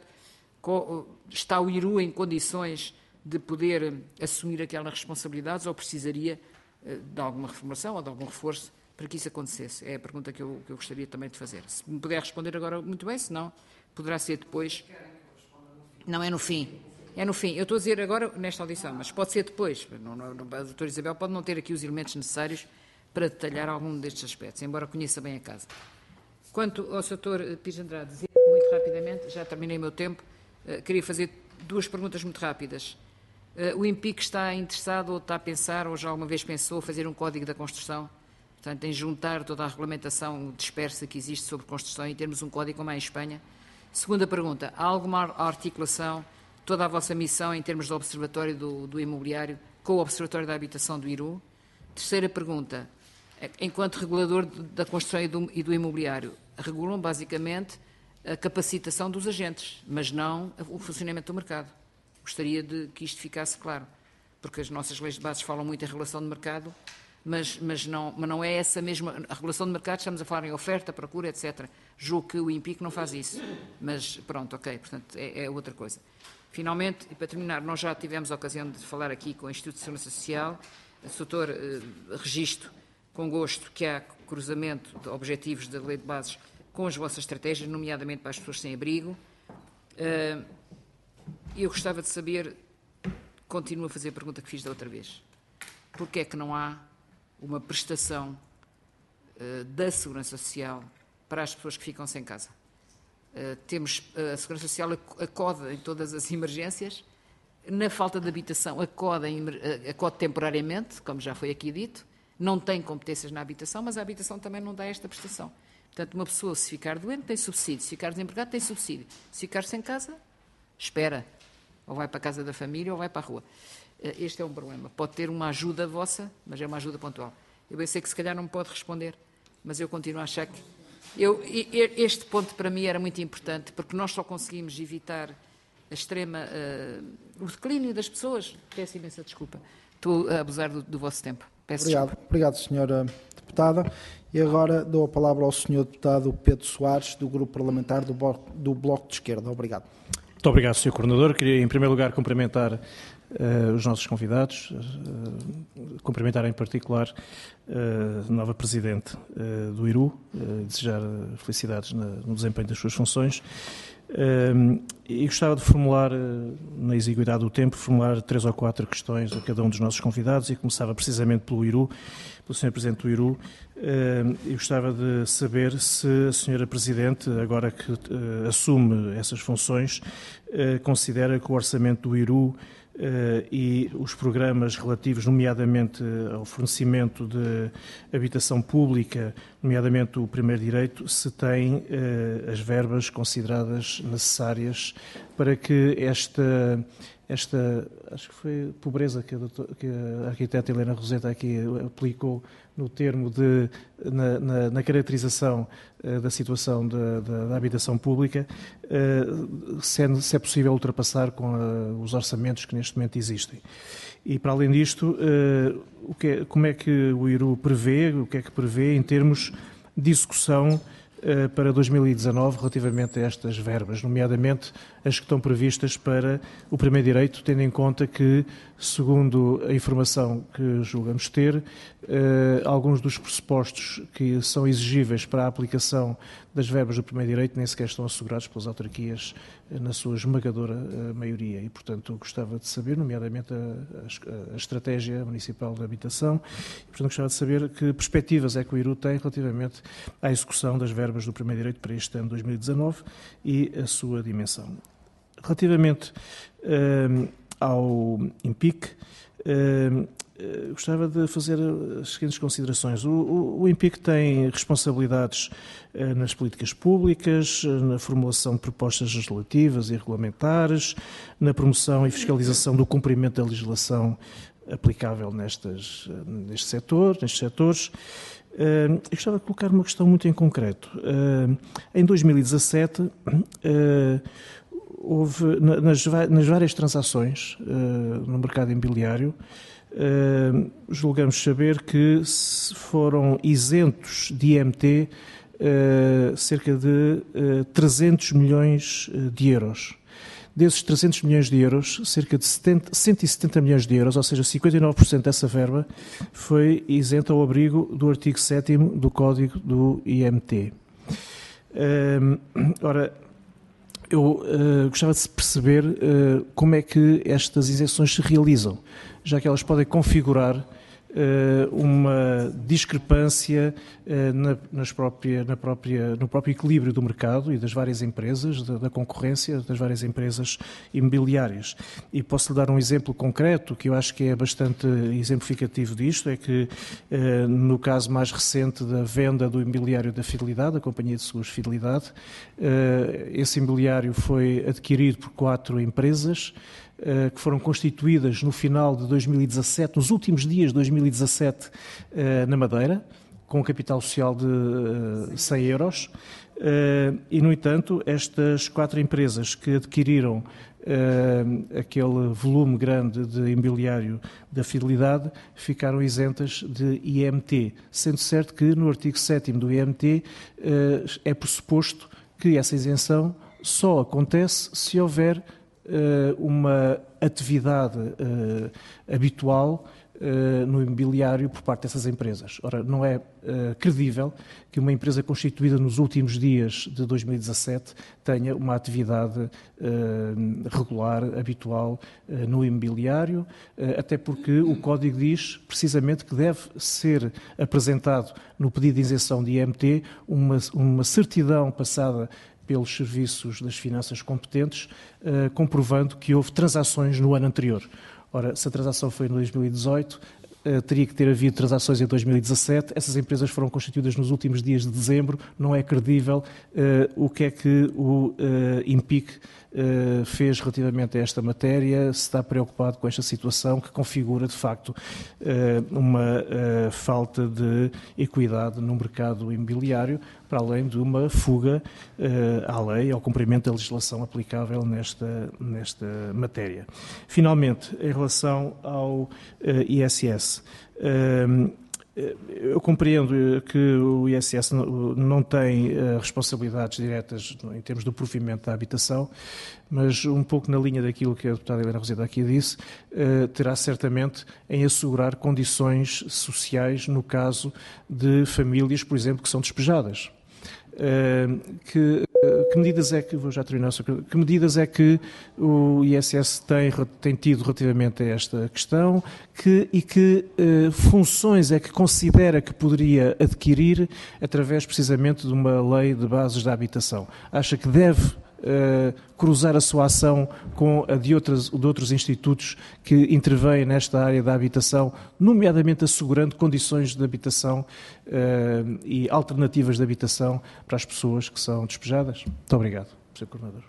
está o I R U em condições de poder assumir aquelas responsabilidades ou precisaria de alguma reformulação ou de algum reforço para que isso acontecesse? É a pergunta que eu, que eu gostaria também de fazer. Se me puder responder agora, muito bem, se não, poderá ser depois. Não, é no fim. É no fim. Eu estou a dizer agora nesta audição, mas pode ser depois. Não, não, a doutora Isabel pode não ter aqui os elementos necessários para detalhar algum destes aspectos, embora conheça bem a casa. Quanto ao doutor Pires Andrade, dizer muito rapidamente, já terminei o meu tempo, uh, queria fazer duas perguntas muito rápidas. Uh, o IMPIC está interessado ou está a pensar, ou já alguma vez pensou, fazer um código da construção? Portanto, em juntar toda a regulamentação dispersa que existe sobre construção e termos um código como há em Espanha? Segunda pergunta, há alguma articulação, toda a vossa missão em termos do Observatório do, do Imobiliário com o Observatório da Habitação do I R U? Terceira pergunta, enquanto regulador da construção e do, e do imobiliário, regulam basicamente a capacitação dos agentes, mas não o funcionamento do mercado. Gostaria de que isto ficasse claro, porque as nossas leis de bases falam muito em regulação de mercado, mas, mas, não, mas não é essa mesma. A regulação de mercado, estamos a falar em oferta, procura, etcétera. Julgo que o IMPIC não faz isso, mas pronto, ok, portanto é, é outra coisa. Finalmente, e para terminar, nós já tivemos a ocasião de falar aqui com o Instituto de Segurança Social, o doutor eh, registro com gosto que há cruzamento de objetivos da lei de bases com as vossas estratégias, nomeadamente para as pessoas sem abrigo. Uh, eu gostava de saber, continuo a fazer a pergunta que fiz da outra vez, porque é que não há uma prestação uh, da Segurança Social para as pessoas que ficam sem casa? Uh, temos uh, a Segurança Social acode em todas as emergências, na falta de habitação acode, em, acode temporariamente, como já foi aqui dito, não tem competências na habitação, mas a habitação também não dá esta prestação. Portanto, uma pessoa, se ficar doente, tem subsídio. Se ficar desempregado, tem subsídio. Se ficar sem casa, espera. Ou vai para a casa da família ou vai para a rua. Este é um problema. Pode ter uma ajuda vossa, mas é uma ajuda pontual. Eu bem sei que se calhar não me pode responder, mas eu continuo a achar que Eu, este ponto para mim era muito importante, porque nós só conseguimos evitar a extrema, uh, o declínio das pessoas. Peço imensa desculpa. Estou a abusar do, do vosso tempo. Peço Obrigado, desculpa. obrigado, senhora deputada. E agora dou a palavra ao senhor deputado Pedro Soares, do Grupo Parlamentar do Bloco, do Bloco de Esquerda. Obrigado. Muito obrigado, senhor Coordenador. Queria, em primeiro lugar, cumprimentar uh, os nossos convidados, uh, cumprimentar em particular uh, a nova Presidente uh, do I R U, uh, desejar felicidades na, no desempenho das suas funções. Uh, e gostava de formular, uh, na exiguidade do tempo, formular três ou quatro questões a cada um dos nossos convidados e começava precisamente pelo I R U, pelo senhor Presidente do I R U. Uh, e gostava de saber se a senhora Presidente, agora que uh, assume essas funções, uh, considera que o orçamento do I R U Uh, e os programas relativos, nomeadamente uh, ao fornecimento de habitação pública, nomeadamente o primeiro direito, se têm uh, as verbas consideradas necessárias para que esta, esta acho que foi pobreza que a, doutor, que a arquiteta Helena Roseta aqui aplicou no termo de, na, na, na caracterização uh, da situação da, da, da habitação pública, uh, se, é, se é possível ultrapassar com uh, os orçamentos que neste momento existem. E, para além disto, uh, o que é, como é que o I R U prevê, o que é que prevê em termos de execução uh, para dois mil e dezanove relativamente a estas verbas, nomeadamente as que estão previstas para o primeiro direito, tendo em conta que, segundo a informação que julgamos ter, Uh, alguns dos pressupostos que são exigíveis para a aplicação das verbas do primeiro direito nem sequer estão assegurados pelas autarquias uh, na sua esmagadora uh, maioria e, portanto, gostava de saber, nomeadamente, a, a, a estratégia municipal de habitação e, portanto, gostava de saber que perspectivas é que o I R U tem relativamente à execução das verbas do primeiro direito para este ano dois mil e dezanove e a sua dimensão. Relativamente uh, ao IMPIC, uh, gostava de fazer as seguintes considerações. O, o, o IMPIC tem responsabilidades eh, nas políticas públicas, na formulação de propostas legislativas e regulamentares, na promoção e fiscalização do cumprimento da legislação aplicável nestas, neste setor, nestes setores. Eh, eu gostava de colocar uma questão muito em concreto. Eh, em dois mil e dezassete, eh, houve, nas, nas várias transações eh, no mercado imobiliário, Uh, julgamos saber que foram isentos de I M T uh, cerca de uh, trezentos milhões de euros. Desses trezentos milhões de euros, cerca de setenta, cento e setenta milhões de euros, ou seja, cinquenta e nove por cento dessa verba, foi isenta ao abrigo do artigo sétimo do Código do I M T. Uh, ora, eu uh, gostava de perceber uh, como é que estas isenções se realizam, já que elas podem configurar uh, uma discrepância uh, na, nas própria, na própria, no próprio equilíbrio do mercado e das várias empresas, da, da concorrência das várias empresas imobiliárias. E posso-lhe dar um exemplo concreto, que eu acho que é bastante exemplificativo disto, é que uh, no caso mais recente da venda do imobiliário da Fidelidade, da Companhia de Seguros Fidelidade, uh, esse imobiliário foi adquirido por quatro empresas, que foram constituídas no final de dois mil e dezassete, nos últimos dias de dois mil e dezassete, na Madeira, com um capital social de cem euros. E, no entanto, estas quatro empresas que adquiriram aquele volume grande de imobiliário da Fidelidade ficaram isentas de I M T, sendo certo que no artigo sétimo do I M T é pressuposto que essa isenção só acontece se houver uma atividade uh, habitual uh, no imobiliário por parte dessas empresas. Ora, não é uh, credível que uma empresa constituída nos últimos dias de dois mil e dezassete tenha uma atividade uh, regular, habitual uh, no imobiliário, uh, até porque o Código diz precisamente que deve ser apresentado no pedido de isenção de I M T uma, uma certidão passada pelos serviços das finanças competentes, uh, comprovando que houve transações no ano anterior. Ora, se a transação foi em dois mil e dezoito, uh, teria que ter havido transações em dois mil e dezassete, essas empresas foram constituídas nos últimos dias de dezembro, não é credível uh, o que é que o uh, IMPIC uh, fez relativamente a esta matéria, se está preocupado com esta situação que configura, de facto, uh, uma uh, falta de equidade no mercado imobiliário, para além de uma fuga uh, à lei, ao cumprimento da legislação aplicável nesta, nesta matéria. Finalmente, em relação ao uh, I S S, uh, eu compreendo que o I S S não tem uh, responsabilidades diretas em termos do provimento da habitação, mas um pouco na linha daquilo que a deputada Helena Roseta aqui disse, uh, terá certamente em assegurar condições sociais no caso de famílias, por exemplo, que são despejadas. Uh, que, uh, que medidas é que, vou já terminar, que medidas é que o I S S tem, tem tido relativamente a esta questão que, e que uh, funções é que considera que poderia adquirir através precisamente de uma lei de bases da habitação? Acha que deve Uh, cruzar a sua ação com a de, outras, de outros institutos que intervêm nesta área da habitação, nomeadamente assegurando condições de habitação uh, e alternativas de habitação para as pessoas que são despejadas? Muito obrigado, senhor Coordenador.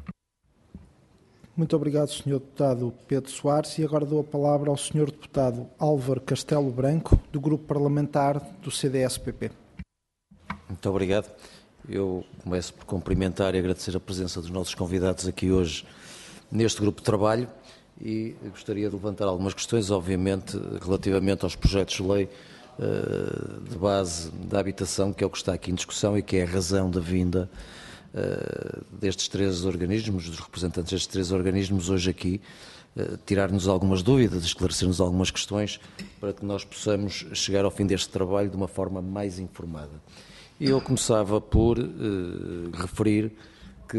Muito obrigado, senhor Deputado Pedro Soares. E agora dou a palavra ao senhor Deputado Álvaro Castelo Branco, do Grupo Parlamentar do C D S P P. Muito obrigado. Eu começo por cumprimentar e agradecer a presença dos nossos convidados aqui hoje neste grupo de trabalho e gostaria de levantar algumas questões, obviamente, relativamente aos projetos de lei uh, de base da habitação, que é o que está aqui em discussão e que é a razão da vinda uh, destes três organismos, dos representantes destes três organismos hoje aqui, uh, tirar-nos algumas dúvidas, esclarecer-nos algumas questões para que nós possamos chegar ao fim deste trabalho de uma forma mais informada. E eu começava por uh, referir que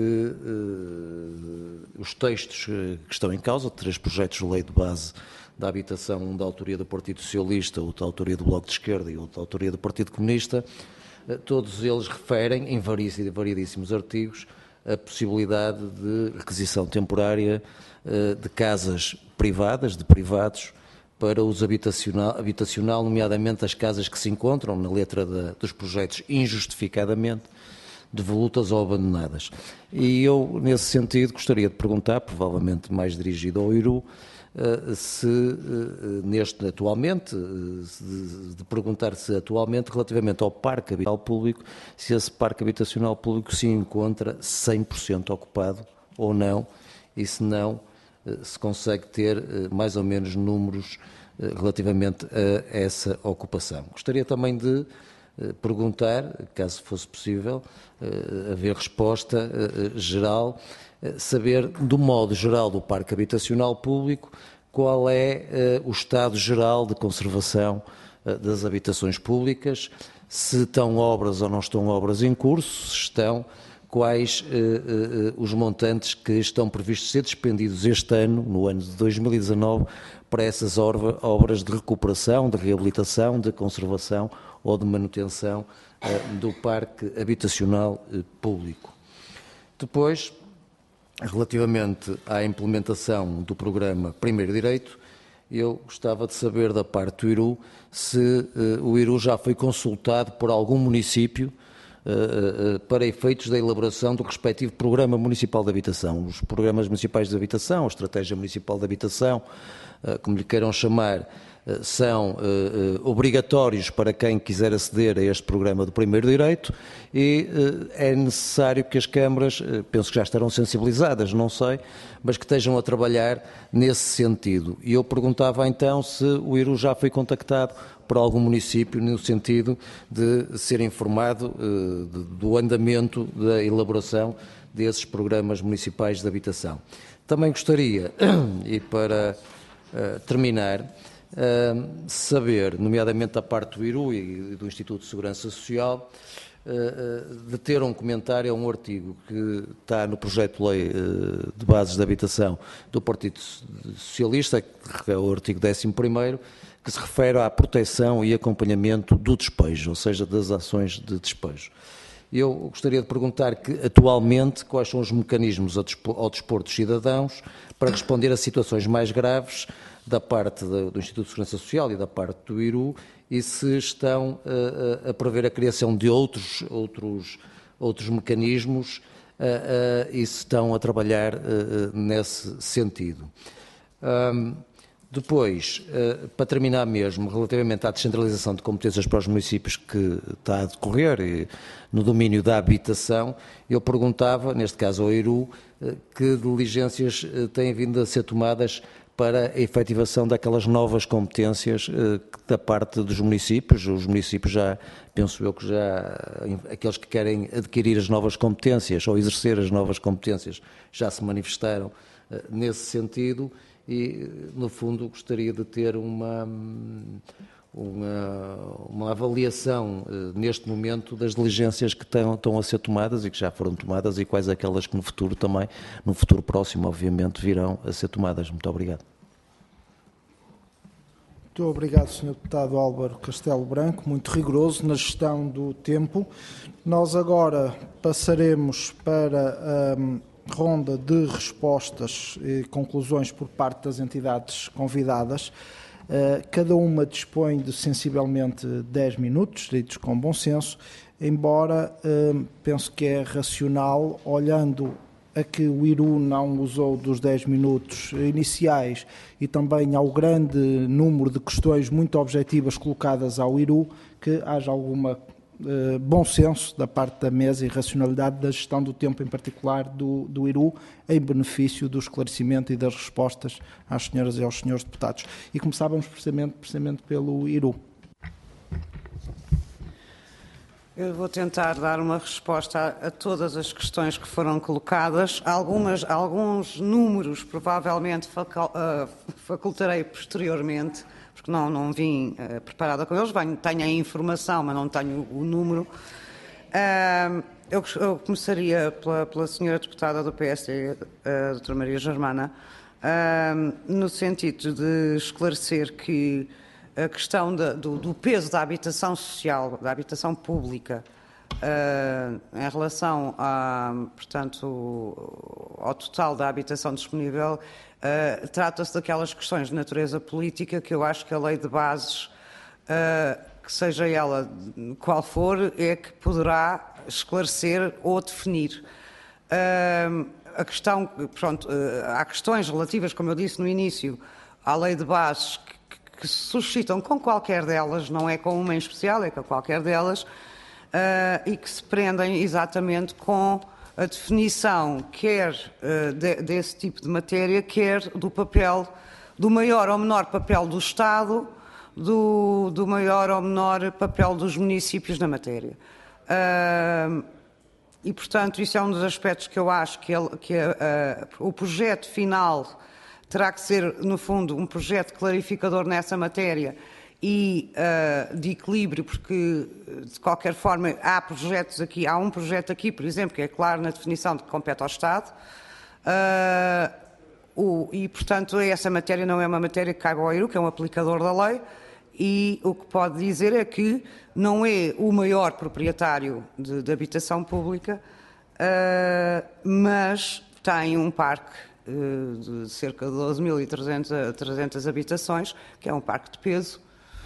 uh, os textos que estão em causa, três projetos de lei de base da habitação, um da autoria do Partido Socialista, outro da autoria do Bloco de Esquerda e outro da autoria do Partido Comunista, uh, todos eles referem, em variedíssimos artigos, a possibilidade de requisição temporária uh, de casas privadas, de privados, para uso habitacional, habitacional, nomeadamente as casas que se encontram na letra da, dos projetos injustificadamente devolutas ou abandonadas. E eu, nesse sentido, gostaria de perguntar, provavelmente mais dirigido ao I R U, uh, se uh, neste atualmente, uh, de, de perguntar se atualmente, relativamente ao parque habitacional público, se esse parque habitacional público se encontra cem por cento ocupado ou não, e se não, se consegue ter mais ou menos números relativamente a essa ocupação. Gostaria também de perguntar, caso fosse possível, haver resposta geral, saber do modo geral do parque habitacional público qual é o estado geral de conservação das habitações públicas, se estão obras ou não estão obras em curso, se estão, quais uh, uh, os montantes que estão previstos ser despendidos este ano, no ano de dois mil e dezanove, para essas obras de recuperação, de reabilitação, de conservação ou de manutenção uh, do parque habitacional uh, público. Depois, relativamente à implementação do programa Primeiro Direito, eu gostava de saber da parte do I R U se uh, o I R U já foi consultado por algum município Uh, uh, para efeitos da elaboração do respectivo Programa Municipal de Habitação. Os Programas Municipais de Habitação, a Estratégia Municipal de Habitação, uh, como lhe queiram chamar, uh, são uh, uh, obrigatórios para quem quiser aceder a este Programa do Primeiro Direito e uh, é necessário que as câmaras, uh, penso que já estarão sensibilizadas, não sei, mas que estejam a trabalhar nesse sentido. E eu perguntava então se o I R U já foi contactado por algum município no sentido de ser informado uh, de, do andamento da elaboração desses programas municipais de habitação. Também gostaria, e para uh, terminar, uh, saber, nomeadamente da parte do I R U e do Instituto de Segurança Social, uh, de ter um comentário a um artigo que está no projeto de lei uh, de bases de habitação do Partido Socialista, que é o artigo décimo primeiro, que se refere à proteção e acompanhamento do despejo, ou seja, das ações de despejo. Eu gostaria de perguntar que, atualmente, quais são os mecanismos ao dispor dos cidadãos para responder a situações mais graves da parte do Instituto de Segurança Social e da parte do I R U e se estão a, a prever a criação de outros, outros, outros mecanismos e se estão a trabalhar nesse sentido. Depois, para terminar mesmo, relativamente à descentralização de competências para os municípios que está a decorrer e no domínio da habitação, eu perguntava, neste caso ao Iru, que diligências têm vindo a ser tomadas para a efetivação daquelas novas competências da parte dos municípios. Os municípios já, penso eu que já, aqueles que querem adquirir as novas competências ou exercer as novas competências já se manifestaram nesse sentido. E, no fundo, gostaria de ter uma, uma, uma avaliação, neste momento, das diligências que estão, estão a ser tomadas e que já foram tomadas e quais aquelas que no futuro também, no futuro próximo, obviamente, virão a ser tomadas. Muito obrigado. Muito obrigado, senhor Deputado Álvaro Castelo Branco, muito rigoroso na gestão do tempo. Nós agora passaremos para a ronda de respostas e conclusões por parte das entidades convidadas. Cada uma dispõe de sensivelmente dez minutos, ditos com bom senso, embora penso que é racional, olhando a que o Iru não usou dos dez minutos iniciais e também ao grande número de questões muito objetivas colocadas ao Iru, que haja alguma Uh, bom senso da parte da mesa e racionalidade da gestão do tempo, em particular do, do Iru, em benefício do esclarecimento e das respostas às senhoras e aos senhores deputados. E começávamos precisamente, precisamente pelo Iru. Eu vou tentar dar uma resposta a, a todas as questões que foram colocadas. Algumas, alguns números, provavelmente, facul, uh, facultarei posteriormente, porque não, não vim uh, preparada com eles, venho, tenho a informação, mas não tenho o número. Uh, eu, eu começaria pela, pela senhora deputada do P S D, a doutora Maria Germana, uh, no sentido de esclarecer que a questão da, do, do peso da habitação social, da habitação pública, uh, em relação a, portanto, ao total da habitação disponível, Uh, trata-se daquelas questões de natureza política que eu acho que a lei de bases, uh, que seja ela qual for, é que poderá esclarecer ou definir. Uh, a questão, pronto, uh, há questões relativas, como eu disse no início, à lei de bases que, que se suscitam com qualquer delas, não é com uma em especial, é com qualquer delas, uh, e que se prendem exatamente com a definição, quer uh, de, desse tipo de matéria, quer do papel, do maior ou menor papel do Estado, do, do maior ou menor papel dos municípios na matéria. Uh, e, portanto, isso é um dos aspectos que eu acho que, ele, que uh, o projeto final terá que ser, no fundo, um projeto clarificador nessa matéria e uh, de equilíbrio, porque, de qualquer forma, há projetos aqui, há um projeto aqui, por exemplo, que é claro na definição de que compete ao Estado, uh, o, e, portanto, essa matéria não é uma matéria que cabe ao Iru, que é um aplicador da lei, e o que pode dizer é que não é o maior proprietário de, de habitação pública, uh, mas tem um parque uh, de cerca de doze mil e trezentas habitações, que é um parque de peso,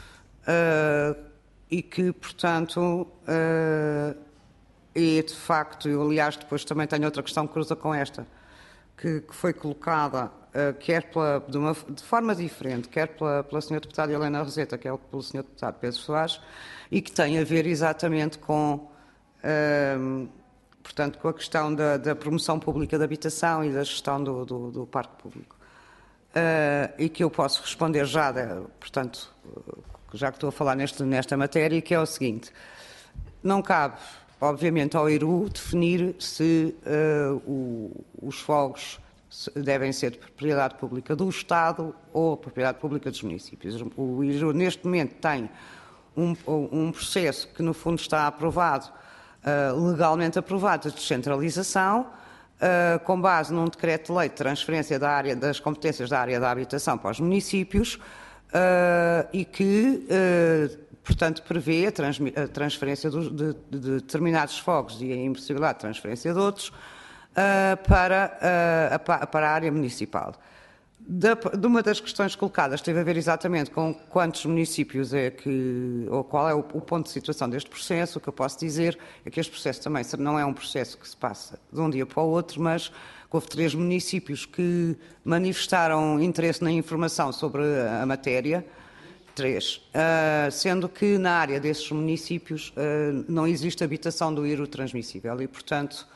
Uh, e que, portanto, uh, é de facto, eu aliás depois também tenho outra questão que cruza com esta, que, que foi colocada, uh, quer pela, de, uma, de forma diferente, quer pela, pela senhora deputada Helena Roseta, quer pelo senhor deputado Pedro Soares, e que tem a ver exatamente com, uh, portanto, com a questão da, da promoção pública da habitação e da gestão do, do, do parque público. Uh, e que eu posso responder já, de, portanto, já que estou a falar neste, nesta matéria, que é o seguinte: não cabe, obviamente, ao Iru definir se uh, o, os fogos devem ser de propriedade pública do Estado ou propriedade pública dos municípios. O Iru, neste momento, tem um, um processo que, no fundo, está aprovado, uh, legalmente aprovado, de descentralização, uh, com base num decreto-lei de transferência da área, das competências da área da habitação para os municípios, Uh, e que, uh, portanto, prevê a, a transferência de, de, de determinados fogos e a impossibilidade de transferência de outros uh, para, uh, a, para a área municipal. Da, de uma das questões colocadas teve a ver exatamente com quantos municípios é que, ou qual é o, o ponto de situação deste processo. O que eu posso dizer é que este processo também não é um processo que se passa de um dia para o outro, mas houve três municípios que manifestaram interesse na informação sobre a matéria, três, uh, sendo que na área desses municípios uh, não existe habitação do I R U transmissível e, portanto,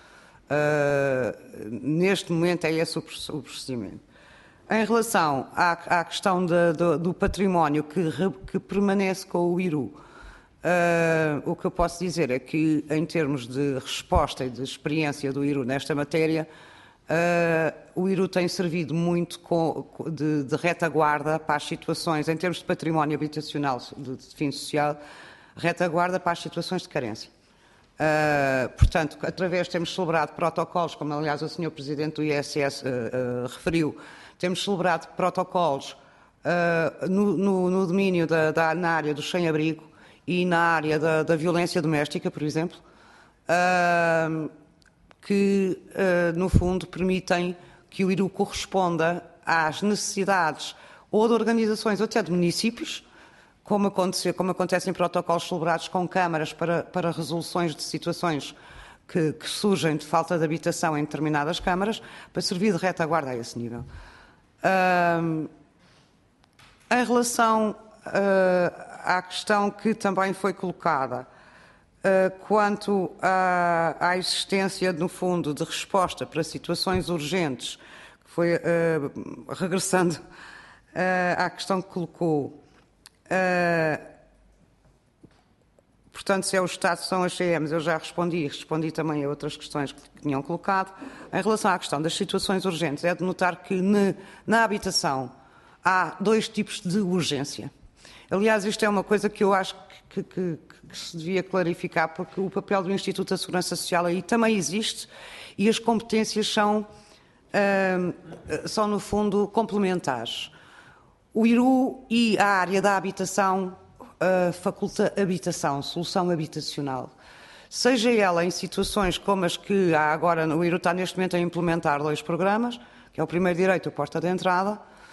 uh, neste momento é esse o procedimento. Em relação à, à questão de, de, do património que, que permanece com o I R U, uh, o que eu posso dizer é que, em termos de resposta e de experiência do I R U nesta matéria, uh, o I R U tem servido muito com, de, de retaguarda para as situações, em termos de património habitacional de, de fim social, retaguarda para as situações de carência. Uh, portanto, através temos celebrado protocolos, como aliás o senhor Presidente do I S S uh, uh, referiu, temos celebrado protocolos uh, no, no, no domínio da, da, na área do sem-abrigo e na área da, da violência doméstica, por exemplo, uh, que, uh, no fundo, permitem que o I R U corresponda às necessidades ou de organizações ou até de municípios, como, acontece, como acontece em protocolos celebrados com câmaras para, para resoluções de situações que, que surgem de falta de habitação em determinadas câmaras, para servir de retaguarda a esse nível. Uh, em relação uh, à questão que também foi colocada uh, quanto à, à existência, no fundo, de resposta para situações urgentes, que foi uh, regressando uh, à questão que colocou, uh, portanto, se é o Estado, são as C Ms, eu já respondi, respondi também a outras questões que tinham colocado. Em relação à questão das situações urgentes, é de notar que ne, na habitação há dois tipos de urgência. Aliás, isto é uma coisa que eu acho que, que, que se devia clarificar, porque o papel do Instituto da Segurança Social aí também existe e as competências são, uh, são no fundo, complementares. O I R U e a área da habitação Uh, faculta habitação, solução habitacional. Seja ela em situações como as que há agora, o I R U está neste momento a implementar dois programas, que é o Primeiro Direito e o Porta de Entrada,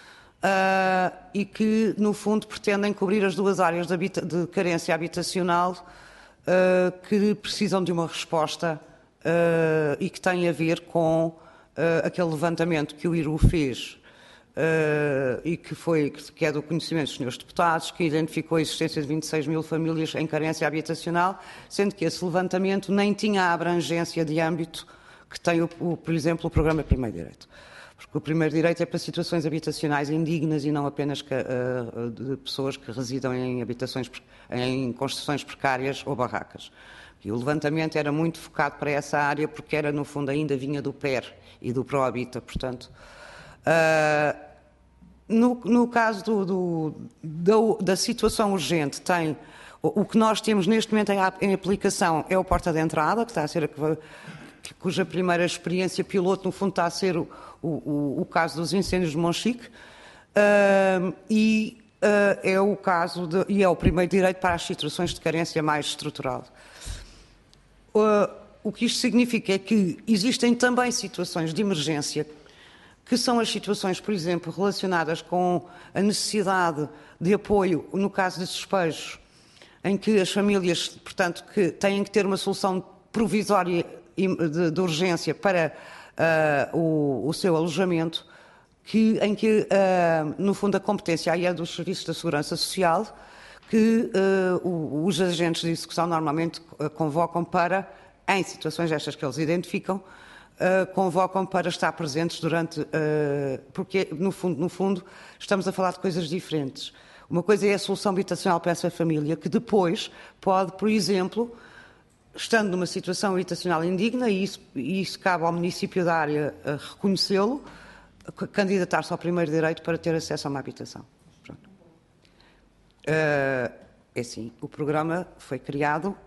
uh, e que, no fundo, pretendem cobrir as duas áreas de, habita de carência habitacional uh, que precisam de uma resposta uh, e que têm a ver com uh, aquele levantamento que o I R U fez Uh, e que, foi, que é do conhecimento dos senhores deputados, que identificou a existência de vinte e seis mil famílias em carência habitacional, sendo que esse levantamento nem tinha a abrangência de âmbito que tem, o, o, por exemplo, o programa Primeiro Direito. Porque o Primeiro Direito é para situações habitacionais indignas e não apenas que, uh, de pessoas que residam em habitações, em construções precárias ou barracas. E o levantamento era muito focado para essa área porque era, no fundo, ainda vinha do P E R e do Prohabita, portanto. Uh, no, no caso do, do, da, da situação urgente, tem, o, o que nós temos neste momento em, em aplicação é o Porta de Entrada, que está a ser, que, cuja primeira experiência piloto, no fundo, está a ser o, o, o caso dos incêndios de Monchique, uh, e uh, é o caso de, e é o primeiro direito para as situações de carência mais estrutural. Uh, o que isto significa é que existem também situações de emergência, que são as situações, por exemplo, relacionadas com a necessidade de apoio, no caso de despejos, em que as famílias, portanto, que têm que ter uma solução provisória de, de urgência para uh, o, o seu alojamento, que, em que, uh, no fundo, a competência aí é dos Serviços da Segurança Social, que uh, os agentes de execução normalmente uh, convocam para, em situações estas que eles identificam, Uh, convocam para estar presentes durante... Uh, porque, no fundo, no fundo, estamos a falar de coisas diferentes. Uma coisa é a solução habitacional para essa família, que depois pode, por exemplo, estando numa situação habitacional indigna, e isso, e isso cabe ao município da área uh, reconhecê-lo, candidatar-se ao primeiro direito para ter acesso a uma habitação. Pronto. Uh, é assim, o programa foi criado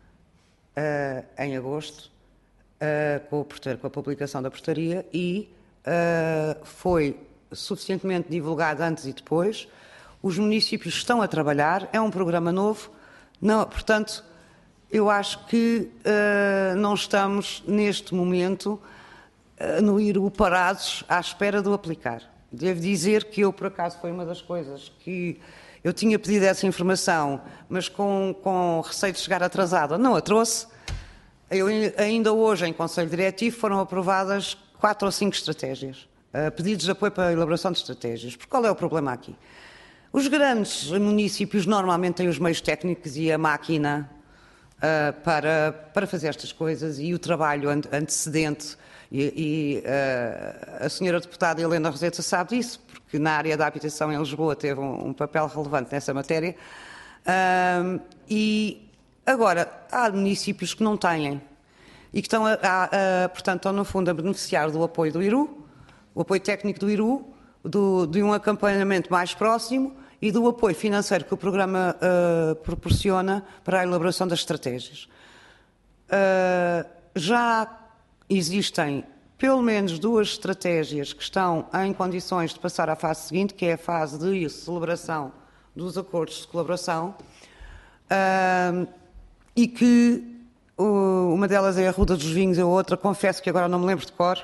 uh, em agosto, Uh, com, o, com a publicação da portaria e uh, foi suficientemente divulgado antes e depois. Os municípios estão a trabalhar, é um programa novo, não, portanto, eu acho que uh, não estamos, neste momento, uh, no I R U parados à espera de o aplicar. Devo dizer que eu, por acaso, foi uma das coisas que eu tinha pedido essa informação, mas com, com receio de chegar atrasada, não a trouxe. Eu, ainda hoje, em Conselho Diretivo, foram aprovadas quatro ou cinco estratégias, uh, pedidos de apoio para a elaboração de estratégias. Porque qual é o problema aqui? Os grandes municípios normalmente têm os meios técnicos e a máquina uh, para, para fazer estas coisas e o trabalho antecedente. E, e uh, a senhora deputada Helena Roseta sabe disso, porque na área da habitação em Lisboa teve um, um papel relevante nessa matéria. Uh, e agora, há municípios que não têm e que estão, a, a, a, portanto, estão no fundo a beneficiar do apoio do I R U, o apoio técnico do I R U, do, de um acompanhamento mais próximo e do apoio financeiro que o programa uh, proporciona para a elaboração das estratégias. Uh, já existem pelo menos duas estratégias que estão em condições de passar à fase seguinte, que é a fase de celebração dos acordos de colaboração, uh, e que uh, uma delas é a Ruda dos Vinhos e a outra, confesso que agora não me lembro de cor.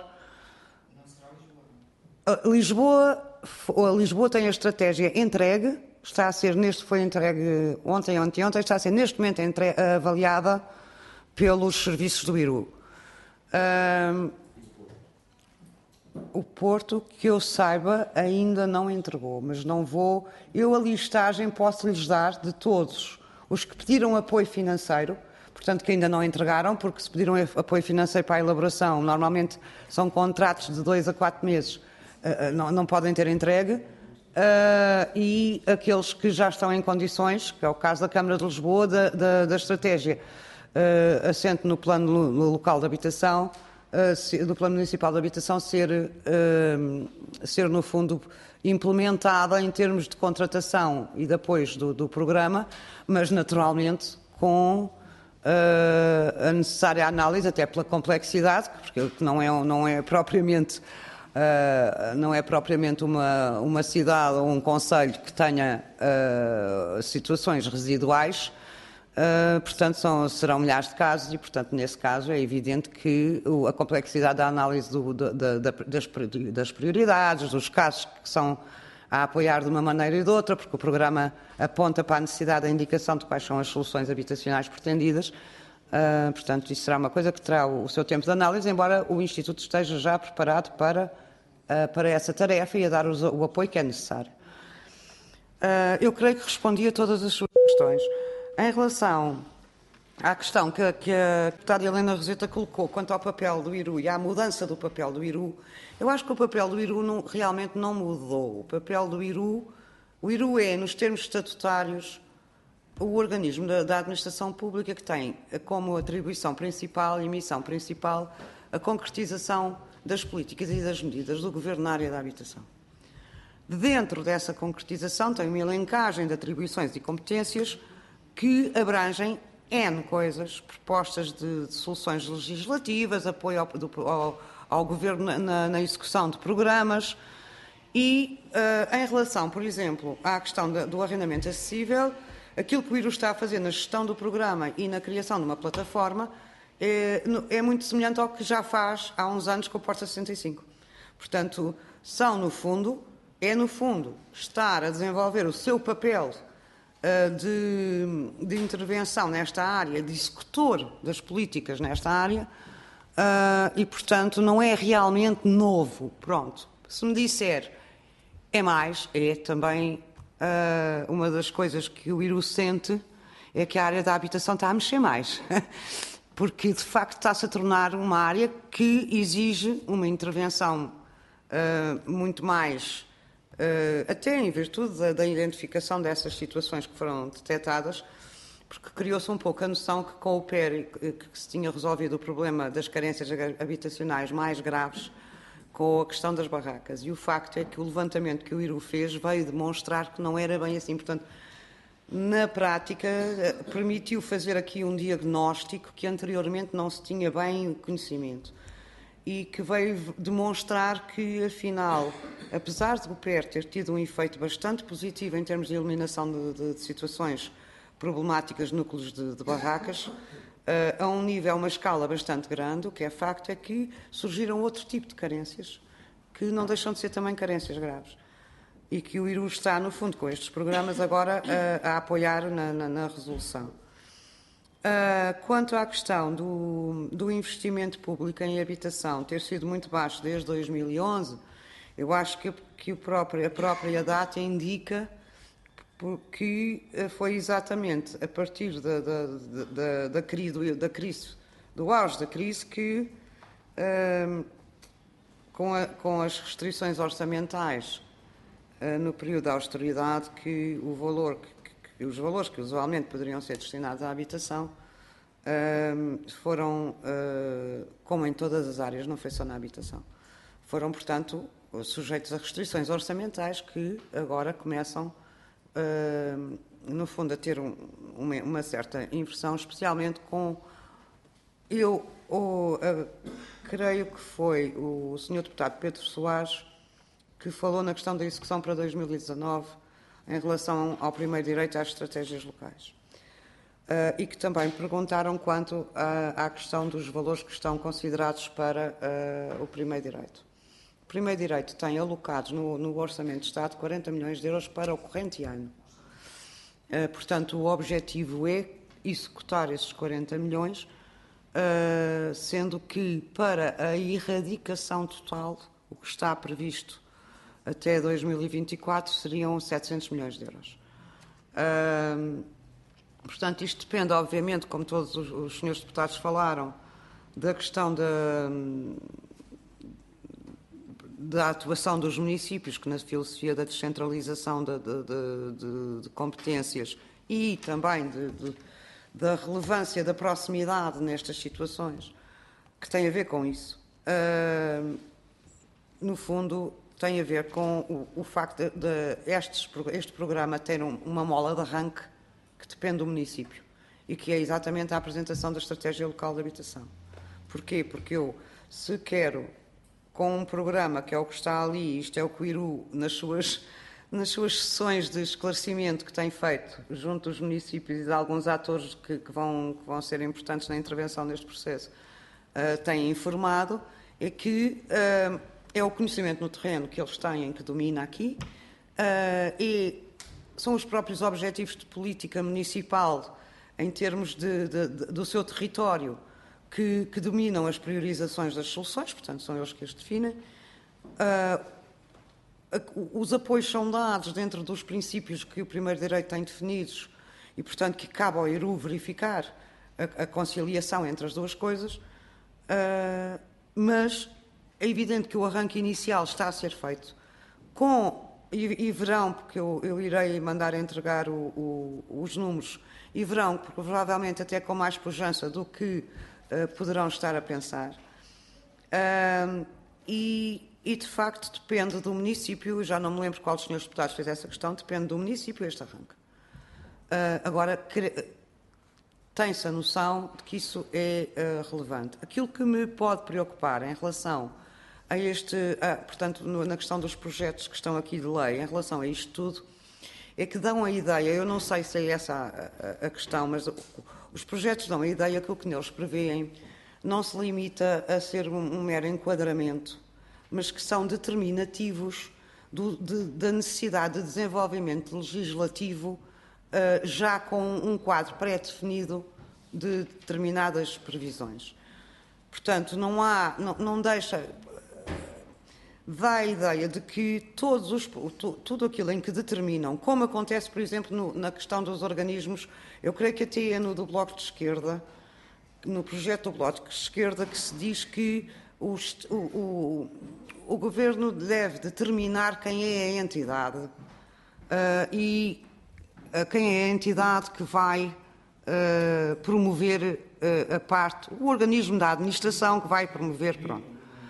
Uh, Lisboa, uh, Lisboa tem a estratégia entregue, está a ser neste, foi entregue ontem, ontem, ontem, está a ser neste momento entre, avaliada pelos serviços do I R U. Uh, o Porto, que eu saiba, ainda não entregou, mas não vou. Eu a listagem posso lhes dar de todos os que pediram apoio financeiro, portanto que ainda não entregaram, porque se pediram apoio financeiro para a elaboração, normalmente são contratos de dois a quatro meses, uh, não, não podem ter entregue, uh, e aqueles que já estão em condições, que é o caso da Câmara de Lisboa, da, da, da estratégia Uh, assente no plano no local de habitação, uh, se, do plano municipal de habitação, ser, uh, ser no fundo implementada em termos de contratação e de apoios do, do programa, mas naturalmente com uh, a necessária análise, até pela complexidade, porque não é, não é propriamente, uh, não é propriamente uma, uma cidade ou um concelho que tenha uh, situações residuais. Uh, portanto, são, serão milhares de casos e, portanto, nesse caso é evidente que o, a complexidade da análise do, da, da, das, das prioridades, dos casos que são a apoiar de uma maneira e de outra, porque o programa aponta para a necessidade da indicação de quais são as soluções habitacionais pretendidas. Uh, portanto, isso será uma coisa que terá o, o seu tempo de análise, embora o Instituto esteja já preparado para, uh, para essa tarefa e a dar os, o apoio que é necessário. Uh, eu creio que respondi a todas as suas questões. Em relação à questão que, que a deputada Helena Roseta colocou quanto ao papel do I R U e à mudança do papel do I R U, eu acho que o papel do I R U não, realmente não mudou. O papel do I R U, o I R U é, nos termos estatutários, o organismo da, da administração pública que tem como atribuição principal e missão principal a concretização das políticas e das medidas do Governo na área da habitação. Dentro dessa concretização tem uma elencagem de atribuições e competências que abrangem N coisas, propostas de, de soluções legislativas, apoio ao, do, ao, ao Governo na, na execução de programas e, uh, em relação, por exemplo, à questão de, do arrendamento acessível, aquilo que o I R U está a fazer na gestão do programa e na criação de uma plataforma é, é muito semelhante ao que já faz há uns anos com o Porta sessenta e cinco. Portanto, são, no fundo, é, no fundo, estar a desenvolver o seu papel De, de intervenção nesta área, de executor das políticas nesta área, uh, e, portanto, não é realmente novo. Pronto. Se me disser é mais, é também uh, uma das coisas que o I R U sente é que a área da habitação está a mexer mais. Porque, de facto, está-se a tornar uma área que exige uma intervenção uh, muito mais Uh, até em virtude da, da identificação dessas situações que foram detectadas, porque criou-se um pouco a noção que com o P E R que, que se tinha resolvido o problema das carências habitacionais mais graves com a questão das barracas. E o facto é que o levantamento que o I R U fez veio demonstrar que não era bem assim. Portanto, na prática, permitiu fazer aqui um diagnóstico que anteriormente não se tinha bem conhecimento. E que veio demonstrar que, afinal, apesar de o P E R ter tido um efeito bastante positivo em termos de eliminação de, de, de situações problemáticas de núcleos de, de barracas, uh, a um nível, uma escala bastante grande, o que é facto é que surgiram outro tipo de carências que não deixam de ser também carências graves. E que o I R U está, no fundo, com estes programas agora a, a apoiar na, na, na resolução. Uh, quanto à questão do, do investimento público em habitação ter sido muito baixo desde dois mil e onze, eu acho que, que o próprio, a própria data indica que foi exatamente a partir da, da, da, da, crise, da crise, do auge da crise, que uh, com, a, com as restrições orçamentais uh, no período da austeridade, que o valor que os valores que usualmente poderiam ser destinados à habitação uh, foram, uh, como em todas as áreas, não foi só na habitação, foram, portanto, sujeitos a restrições orçamentais que agora começam, uh, no fundo, a ter um, uma, uma certa inversão, especialmente com... Eu oh, uh, creio que foi o senhor deputado Pedro Soares que falou na questão da execução para dois mil e dezanove em relação ao primeiro direito às estratégias locais. Uh, e que também perguntaram quanto à, à questão dos valores que estão considerados para uh, o primeiro direito. O primeiro direito tem alocados no, no Orçamento de Estado quarenta milhões de euros para o corrente ano. Uh, portanto, o objetivo é executar esses quarenta milhões, uh, sendo que para a erradicação total, o que está previsto até dois mil e vinte e quatro seriam setecentos milhões de euros. Uh, portanto, isto depende, obviamente, como todos os, os senhores deputados falaram, da questão da, da atuação dos municípios, que na filosofia da descentralização de, de, de, de competências e também de, de, da relevância da proximidade nestas situações, que tem a ver com isso. Uh, no fundo, tem a ver com o, o facto de, de estes, este programa ter um, uma mola de arranque que depende do município e que é exatamente a apresentação da estratégia local de habitação. Porquê? Porque eu, se quero, com um programa que é o que está ali, isto é o que o I R U, nas suas, nas suas sessões de esclarecimento que tem feito junto dos municípios e de alguns atores que, que, vão, que vão ser importantes na intervenção neste processo, uh, tem informado, é que... Uh, é o conhecimento no terreno que eles têm que domina aqui uh, e são os próprios objetivos de política municipal em termos de, de, de, do seu território que, que dominam as priorizações das soluções, portanto são eles que as definem. Uh, os apoios são dados dentro dos princípios que o primeiro direito tem definidos e, portanto, que cabe ao I R U verificar a, a conciliação entre as duas coisas, uh, mas é evidente que o arranque inicial está a ser feito com, e, e verão, porque eu, eu irei mandar entregar o, o, os números, e verão, provavelmente até com mais pujança do que uh, poderão estar a pensar. Uh, e, e, de facto, depende do município, já não me lembro qual dos senhores deputados fez essa questão, depende do município este arranque. Uh, agora, tem-se a noção de que isso é uh, relevante. Aquilo que me pode preocupar em relação a este, a, portanto, no, na questão dos projetos que estão aqui de lei, em relação a isto tudo, é que dão a ideia, eu não sei se é essa a, a, a questão, mas os projetos dão a ideia que o que neles prevêem não se limita a ser um, um mero enquadramento, mas que são determinativos do, de, da necessidade de desenvolvimento legislativo uh, já com um quadro pré-definido de determinadas previsões. Portanto, não há, não, não deixa... dá a ideia de que todos os, tudo aquilo em que determinam, como acontece, por exemplo, no, na questão dos organismos, eu creio que até é no do Bloco de Esquerda, no projeto do Bloco de Esquerda, que se diz que os, o, o, o Governo deve determinar quem é a entidade uh, e uh, quem é a entidade que vai uh, promover uh, a parte, o organismo da administração que vai promover, pronto.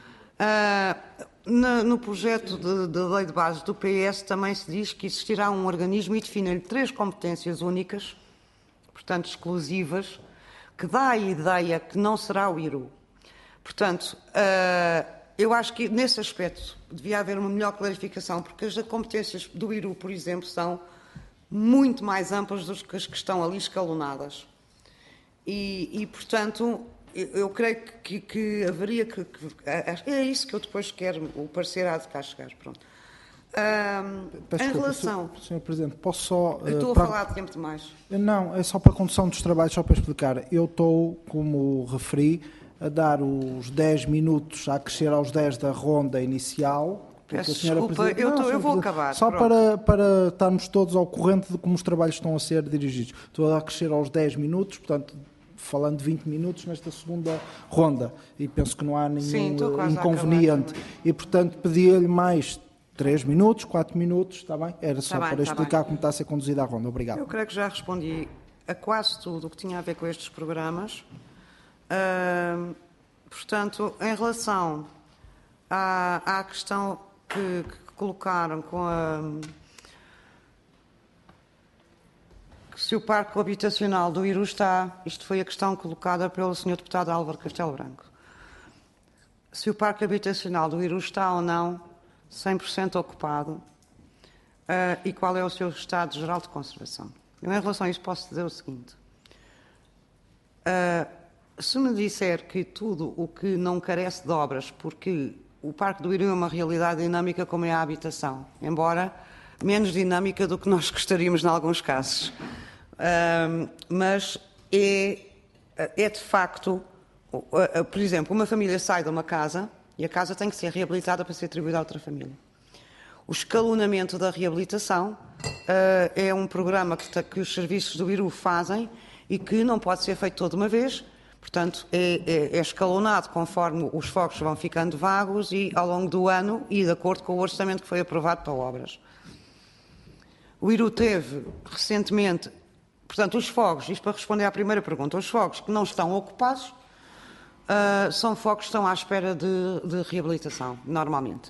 Uh, No, no projeto de, de lei de base do P S também se diz que existirá um organismo e define três competências únicas, portanto exclusivas, que dá a ideia que não será o I R U. Portanto, uh, eu acho que nesse aspecto devia haver uma melhor clarificação, porque as competências do I R U, por exemplo, são muito mais amplas do que as que estão ali escalonadas. E, e portanto, eu, eu creio que, que haveria que, que... É isso que eu depois quero, o parecer há de cá chegar, pronto. Um, Peço em desculpa, relação... senhor Presidente, posso só... Eu estou uh, a para... falar de tempo demais. Não, é só para a condução dos trabalhos, só para explicar. Eu estou, como referi, a dar os dez minutos, a acrescer aos dez da ronda inicial. Peço a senhora desculpa, Presidente... eu, não, tô, eu vou Presidente, acabar. Só pronto. para, para estarmos todos ao corrente de como os trabalhos estão a ser dirigidos. Estou a acrescer aos dez minutos, portanto... falando de vinte minutos nesta segunda ronda, e penso que não há nenhum Sim, inconveniente. E, portanto, pedia-lhe mais três minutos, quatro minutos, está bem? Era só Tá bem, para tá explicar bem. como está a ser conduzida a ronda. Obrigado. Eu creio que já respondi a quase tudo o que tinha a ver com estes programas. Uh, portanto, em relação à, à questão que, que colocaram com a... se o parque habitacional do Iru está, isto foi a questão colocada pelo senhor deputado Álvaro Castelo Branco, se o parque habitacional do Iru está ou não cem por cento ocupado uh, e qual é o seu estado geral de conservação. Eu, em relação a isso, posso dizer o seguinte. Uh, se me disser que tudo o que não carece de obras, porque o parque do Iru é uma realidade dinâmica como é a habitação, embora menos dinâmica do que nós gostaríamos em alguns casos. Uh, mas é, é de facto, uh, uh, por exemplo, uma família sai de uma casa e a casa tem que ser reabilitada para ser atribuída a outra família. O escalonamento da reabilitação uh, é um programa que, que os serviços do Iru fazem e que não pode ser feito toda uma vez, portanto é, é, é escalonado conforme os focos vão ficando vagos e ao longo do ano e de acordo com o orçamento que foi aprovado para obras. O Iru teve recentemente, portanto, os fogos, isto para responder à primeira pergunta, os fogos que não estão ocupados uh, são fogos que estão à espera de, de reabilitação, normalmente.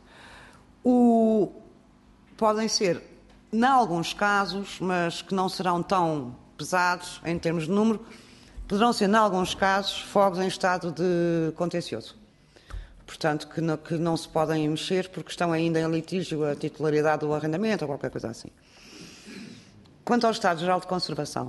O, podem ser, em alguns casos, mas que não serão tão pesados em termos de número, poderão ser, em alguns casos, fogos em estado de contencioso. Portanto, que não, que não se podem mexer porque estão ainda em litígio a titularidade do arrendamento ou qualquer coisa assim. Quanto ao Estado Geral de Conservação,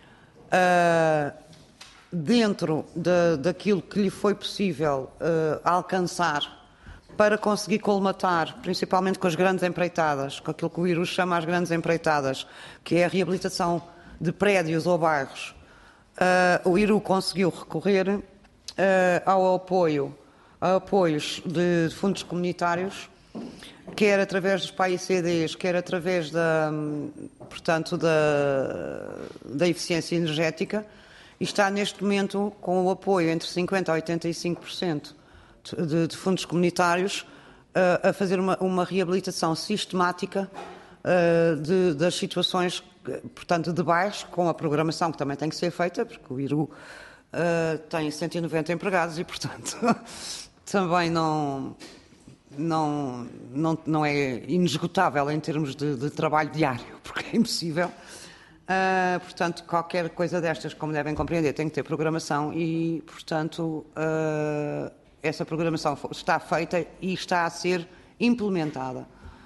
uh, dentro de, daquilo que lhe foi possível uh, alcançar para conseguir colmatar, principalmente com as grandes empreitadas, com aquilo que o Iru chama as grandes empreitadas, que é a reabilitação de prédios ou bairros, uh, o Iru conseguiu recorrer uh, ao apoio, a apoios de fundos comunitários, quer através dos P A I C Ds, quer através da, portanto, da, da eficiência energética, e está neste momento com o apoio entre cinquenta por cento a oitenta e cinco por cento de, de fundos comunitários uh, a fazer uma, uma reabilitação sistemática uh, de, das situações, portanto, de bairros, com a programação que também tem que ser feita, porque o Iru uh, tem cento e noventa empregados e, portanto, também não... Não, não, não é inesgotável em termos de, de trabalho diário, porque é impossível. Uh, portanto, qualquer coisa destas, como devem compreender, tem que ter programação e, portanto, uh, essa programação está feita e está a ser implementada.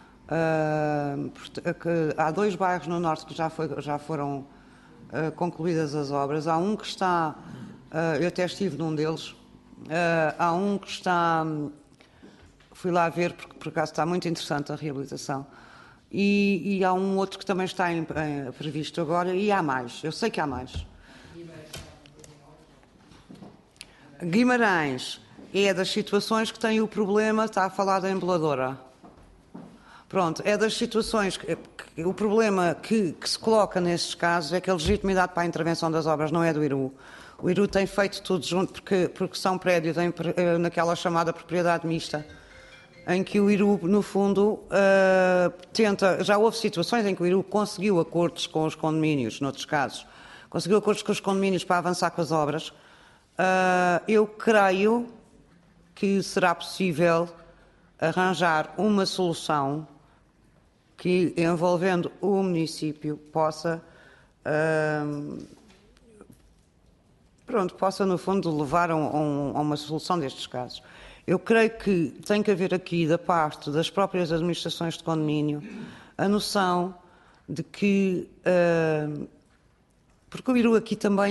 Uh, há dois bairros no Norte que já, foi, já foram uh, concluídas as obras. Há um que está, uh, eu até estive num deles, uh, há um que está... Fui lá ver, porque por acaso está muito interessante a reabilitação. E, e há um outro que também está em, em, previsto agora, e há mais. Eu sei que há mais. Guimarães é das situações que tem o problema, está a falar da emboladora. Pronto, é das situações, que, que, o problema que, que se coloca nesses casos é que a legitimidade para a intervenção das obras não é do Iru. O Iru tem feito tudo junto, porque, porque são prédios em, naquela chamada propriedade mista, em que o Iru, no fundo, uh, tenta... Já houve situações em que o Iru conseguiu acordos com os condomínios, noutros casos, conseguiu acordos com os condomínios para avançar com as obras. Uh, eu creio que será possível arranjar uma solução que, envolvendo o município, possa... Uh, pronto, possa, no fundo, levar a, um, a uma solução destes casos. Eu creio que tem que haver aqui, da parte das próprias administrações de condomínio, a noção de que, uh, porque o Iru aqui também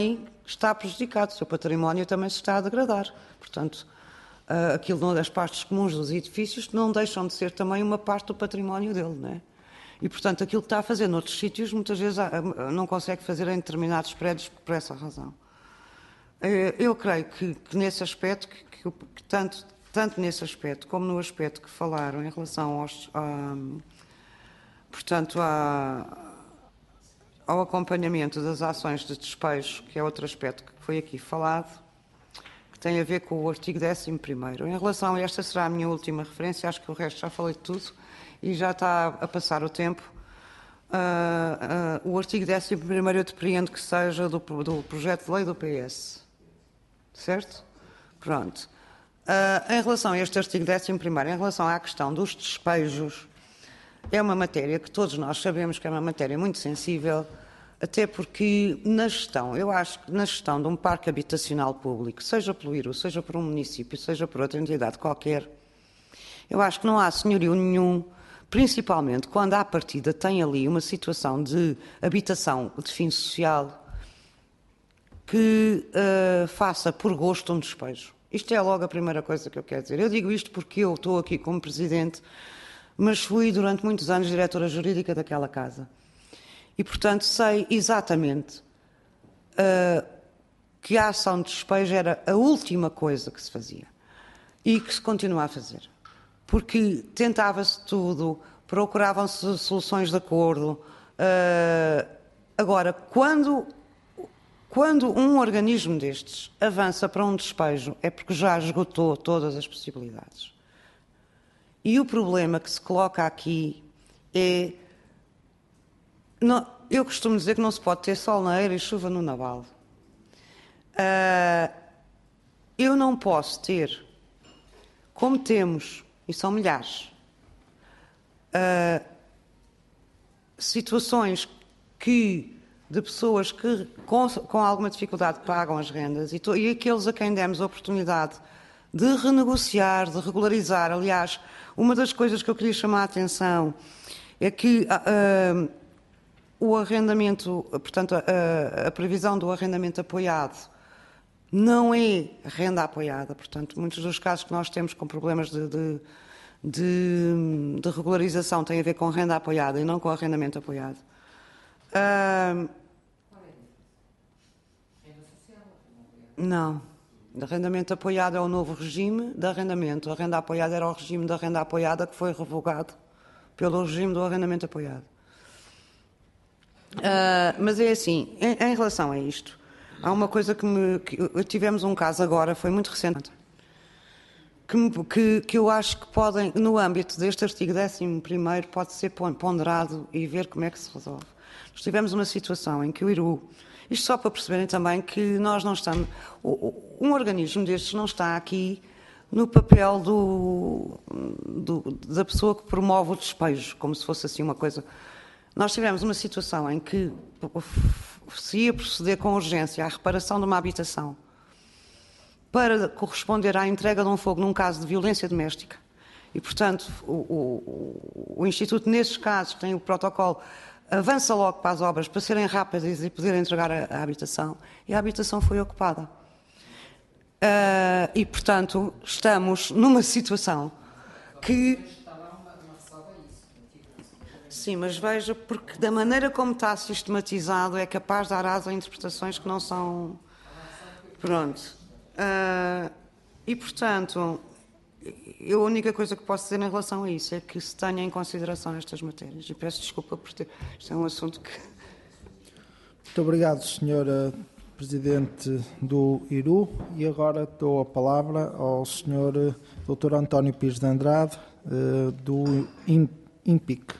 está prejudicado, o seu património também se está a degradar. Portanto, uh, aquilo das partes comuns dos edifícios não deixam de ser também uma parte do património dele, não é? E, portanto, aquilo que está a fazer noutros sítios, muitas vezes não consegue fazer em determinados prédios por essa razão. Eu creio que, que nesse aspecto, que, que, que tanto, tanto nesse aspecto como no aspecto que falaram em relação aos, a, portanto, a, ao acompanhamento das ações de despejo, que é outro aspecto que foi aqui falado, que tem a ver com o artigo décimo primeiro. Em relação a esta será a minha última referência, acho que o resto já falei de tudo. E já está a passar o tempo. Uh, uh, o artigo décimo primeiro eu depreendo que seja do, do projeto de lei do P S. Certo? Pronto. Uh, em relação a este artigo décimo primeiro, em relação à questão dos despejos, é uma matéria que todos nós sabemos que é uma matéria muito sensível, até porque na gestão, eu acho que na gestão de um parque habitacional público, seja pelo I R U, seja por um município, seja por outra entidade qualquer, eu acho que não há senhorio nenhum, principalmente quando à partida tem ali uma situação de habitação de fim social que uh, faça por gosto um despejo. Isto é logo a primeira coisa que eu quero dizer. Eu digo isto porque eu estou aqui como presidente, mas fui durante muitos anos diretora jurídica daquela casa. E, portanto, sei exatamente uh, que a ação de despejo era a última coisa que se fazia e que se continua a fazer. Porque tentava-se tudo, procuravam-se soluções de acordo. Uh, agora, quando, quando um organismo destes avança para um despejo, é porque já esgotou todas as possibilidades. E o problema que se coloca aqui é... Não, eu costumo dizer que não se pode ter sol na eira e chuva no naval. Uh, eu não posso ter, como temos... e são milhares, uh, situações que, de pessoas que com, com alguma dificuldade pagam as rendas e, to, e aqueles a quem demos a oportunidade de renegociar, de regularizar. Aliás, uma das coisas que eu queria chamar a atenção é que uh, o arrendamento, portanto, a, a previsão do arrendamento apoiado não é renda apoiada, portanto, muitos dos casos que nós temos com problemas de, de, de, de regularização têm a ver com renda apoiada e não com arrendamento apoiado. Uh, não. De arrendamento apoiado é o novo regime de arrendamento. A renda apoiada era o regime da renda apoiada que foi revogado pelo regime do arrendamento apoiado. Uh, mas é assim, em, em relação a isto, há uma coisa que, me, que tivemos um caso agora, foi muito recente, que, me, que, que eu acho que podem, no âmbito deste artigo décimo primeiro, pode ser ponderado e ver como é que se resolve. Nós tivemos uma situação em que o I R U, isto só para perceberem também que nós não estamos, um organismo destes não está aqui no papel do, do, da pessoa que promove o despejo, como se fosse assim uma coisa. Nós tivemos uma situação em que se ia proceder com urgência à reparação de uma habitação para corresponder à entrega de um fogo num caso de violência doméstica. E, portanto, o, o, o Instituto, nesses casos, tem o protocolo, avança logo para as obras para serem rápidas e poder entregar a, a habitação. E a habitação foi ocupada. Uh, e, portanto, estamos numa situação que... Sim, mas veja, porque da maneira como está sistematizado é capaz de dar asa a interpretações que não são... Pronto. Uh, e, portanto, eu a única coisa que posso dizer em relação a isso é que se tenha em consideração estas matérias. E peço desculpa por ter... Isto é um assunto que... Muito obrigado, senhora Presidente do I R U. E agora dou a palavra ao senhor doutor António Pires de Andrade, uh, do INPIC.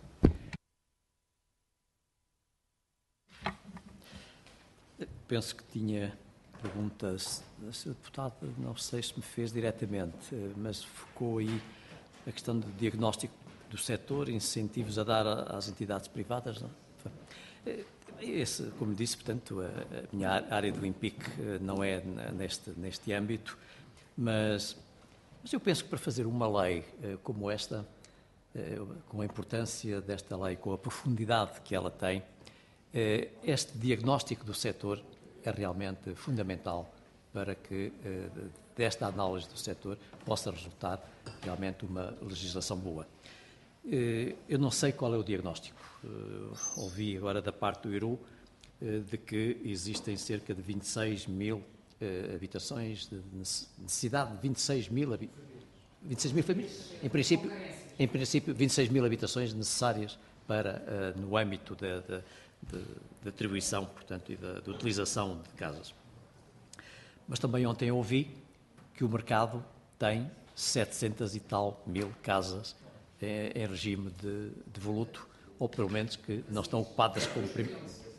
Penso que tinha perguntas, a senhora deputada, não sei se me fez diretamente, mas focou aí a questão do diagnóstico do setor, incentivos a dar às entidades privadas. Não? Esse, como disse, portanto, a, a minha área do INPIC não é neste, neste âmbito, mas, mas eu penso que para fazer uma lei como esta, com a importância desta lei, com a profundidade que ela tem, este diagnóstico do setor é realmente fundamental para que desta análise do setor possa resultar realmente uma legislação boa. Eu não sei qual é o diagnóstico. Ouvi agora da parte do I R U de que existem cerca de vinte e seis mil habitações, de necessidade de vinte e seis mil, vinte e seis mil famílias, em princípio, em princípio vinte e seis mil habitações necessárias para, no âmbito da, da, da atribuição, portanto, e da, da utilização de casas. Mas também ontem ouvi que o mercado tem setecentas e tal mil casas em, em regime de, de voluto, ou pelo menos que não estão ocupadas como primeiro.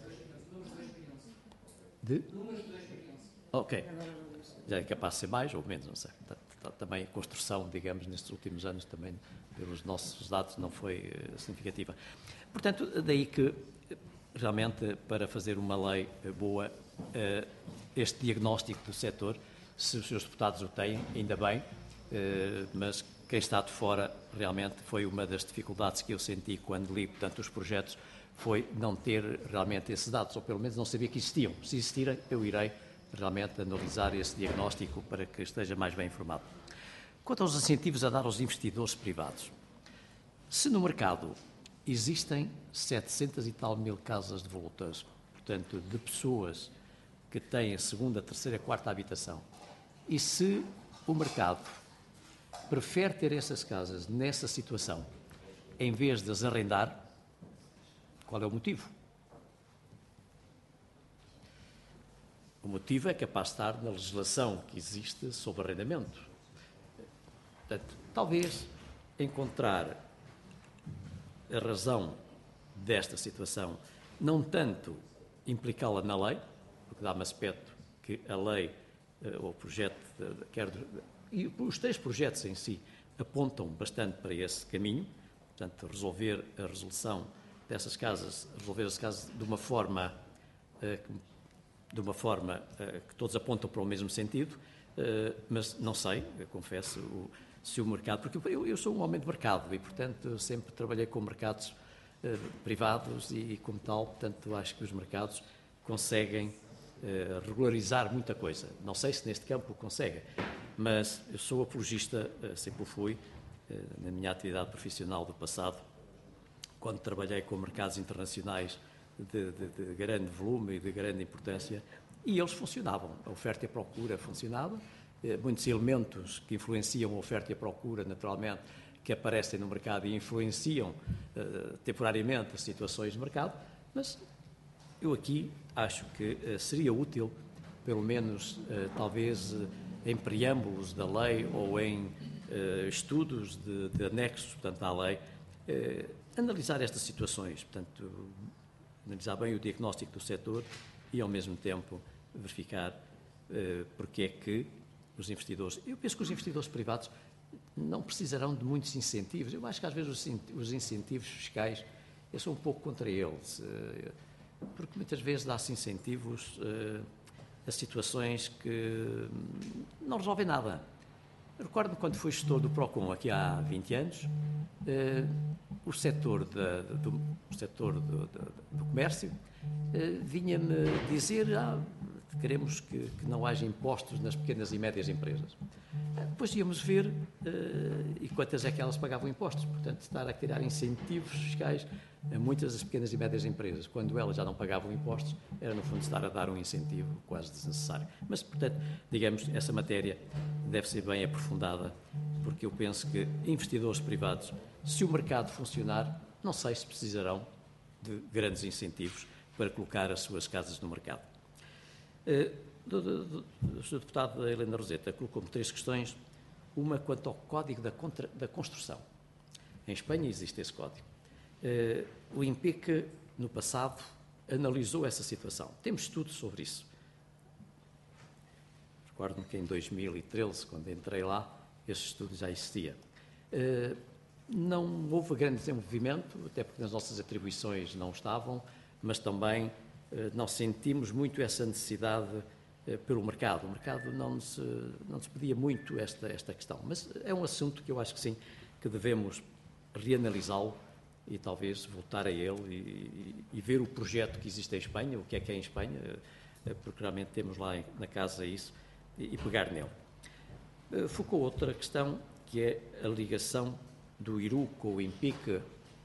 De? Ok. Já é capaz de ser mais ou menos, não sei. Também a construção, digamos, nestes últimos anos, também pelos nossos dados, não foi significativa. Portanto, daí que, realmente, para fazer uma lei boa, este diagnóstico do setor, se os seus deputados o têm, ainda bem, mas quem está de fora, realmente, foi uma das dificuldades que eu senti quando li, portanto, os projetos, foi não ter realmente esses dados, ou pelo menos não sabia que existiam. Se existirem, eu irei realmente analisar esse diagnóstico para que esteja mais bem informado. Quanto aos incentivos a dar aos investidores privados, se no mercado existem setecentas e tal mil casas de volutas, portanto, de pessoas que têm a segunda, terceira, quarta habitação, e se o mercado prefere ter essas casas nessa situação, em vez de as arrendar, qual é o motivo? O motivo é capaz de estar na legislação que existe sobre arrendamento. Portanto, talvez encontrar a razão desta situação, não tanto implicá-la na lei, porque dá-me aspecto que a lei, ou o projeto, quer, e os três projetos em si, apontam bastante para esse caminho, portanto, resolver a resolução dessas casas, resolver as casas de uma forma, de uma forma que todos apontam para o mesmo sentido, mas não sei, eu confesso, se o mercado, porque eu, eu sou um homem de mercado e, portanto, sempre trabalhei com mercados privados e, como tal, portanto, acho que os mercados conseguem regularizar muita coisa. Não sei se neste campo o conseguem, mas eu sou apologista, sempre o fui, na minha atividade profissional do passado, quando trabalhei com mercados internacionais de, de, de grande volume e de grande importância, e eles funcionavam. A oferta e a procura funcionavam. Muitos elementos que influenciam a oferta e a procura, naturalmente, que aparecem no mercado e influenciam uh, temporariamente as situações de mercado, mas eu aqui acho que uh, seria útil, pelo menos, uh, talvez, uh, em preâmbulos da lei ou em uh, estudos de, de anexos, portanto, à lei, uh, analisar estas situações, portanto, analisar bem o diagnóstico do setor e, ao mesmo tempo, verificar uh, porque é que os investidores... Eu penso que os investidores privados não precisarão de muitos incentivos. Eu acho que, às vezes, os incentivos fiscais, eu sou um pouco contra eles, uh, porque muitas vezes dá-se incentivos uh, a situações que não resolvem nada. Eu recordo-me quando fui gestor do Procon, aqui há vinte anos, uh, o setor, da, do, o setor do, do, do comércio uh, vinha-me dizer ah, queremos que, que não haja impostos nas pequenas e médias empresas. Uh, depois íamos ver uh, e quantas é que elas pagavam impostos. Portanto, estar a criar incentivos fiscais a muitas das pequenas e médias empresas, quando elas já não pagavam impostos, era no fundo estar a dar um incentivo quase desnecessário. Mas, portanto, digamos, essa matéria deve ser bem aprofundada, porque eu penso que investidores privados, se o mercado funcionar, não sei se precisarão de grandes incentivos para colocar as suas casas no mercado. O senhor deputado Helena Roseta colocou-me três questões, uma quanto ao Código da, contra, da Construção. Em Espanha existe esse código. O INPEC, no passado, analisou essa situação. Temos estudos sobre isso. Recordo-me que em dois mil e treze, quando entrei lá, esse estudo já existia. Uh, não houve grande desenvolvimento, até porque nas nossas atribuições não estavam, mas também uh, não sentimos muito essa necessidade uh, pelo mercado. O mercado não nos, uh, não nos pedia muito esta, esta questão. Mas é um assunto que eu acho que sim, que devemos reanalisá-lo e talvez voltar a ele e, e, e ver o projeto que existe em Espanha, o que é que é em Espanha. porque realmente temos lá na casa isso, e pegar nele. Focou outra questão, que é a ligação do I R U com o INPIC,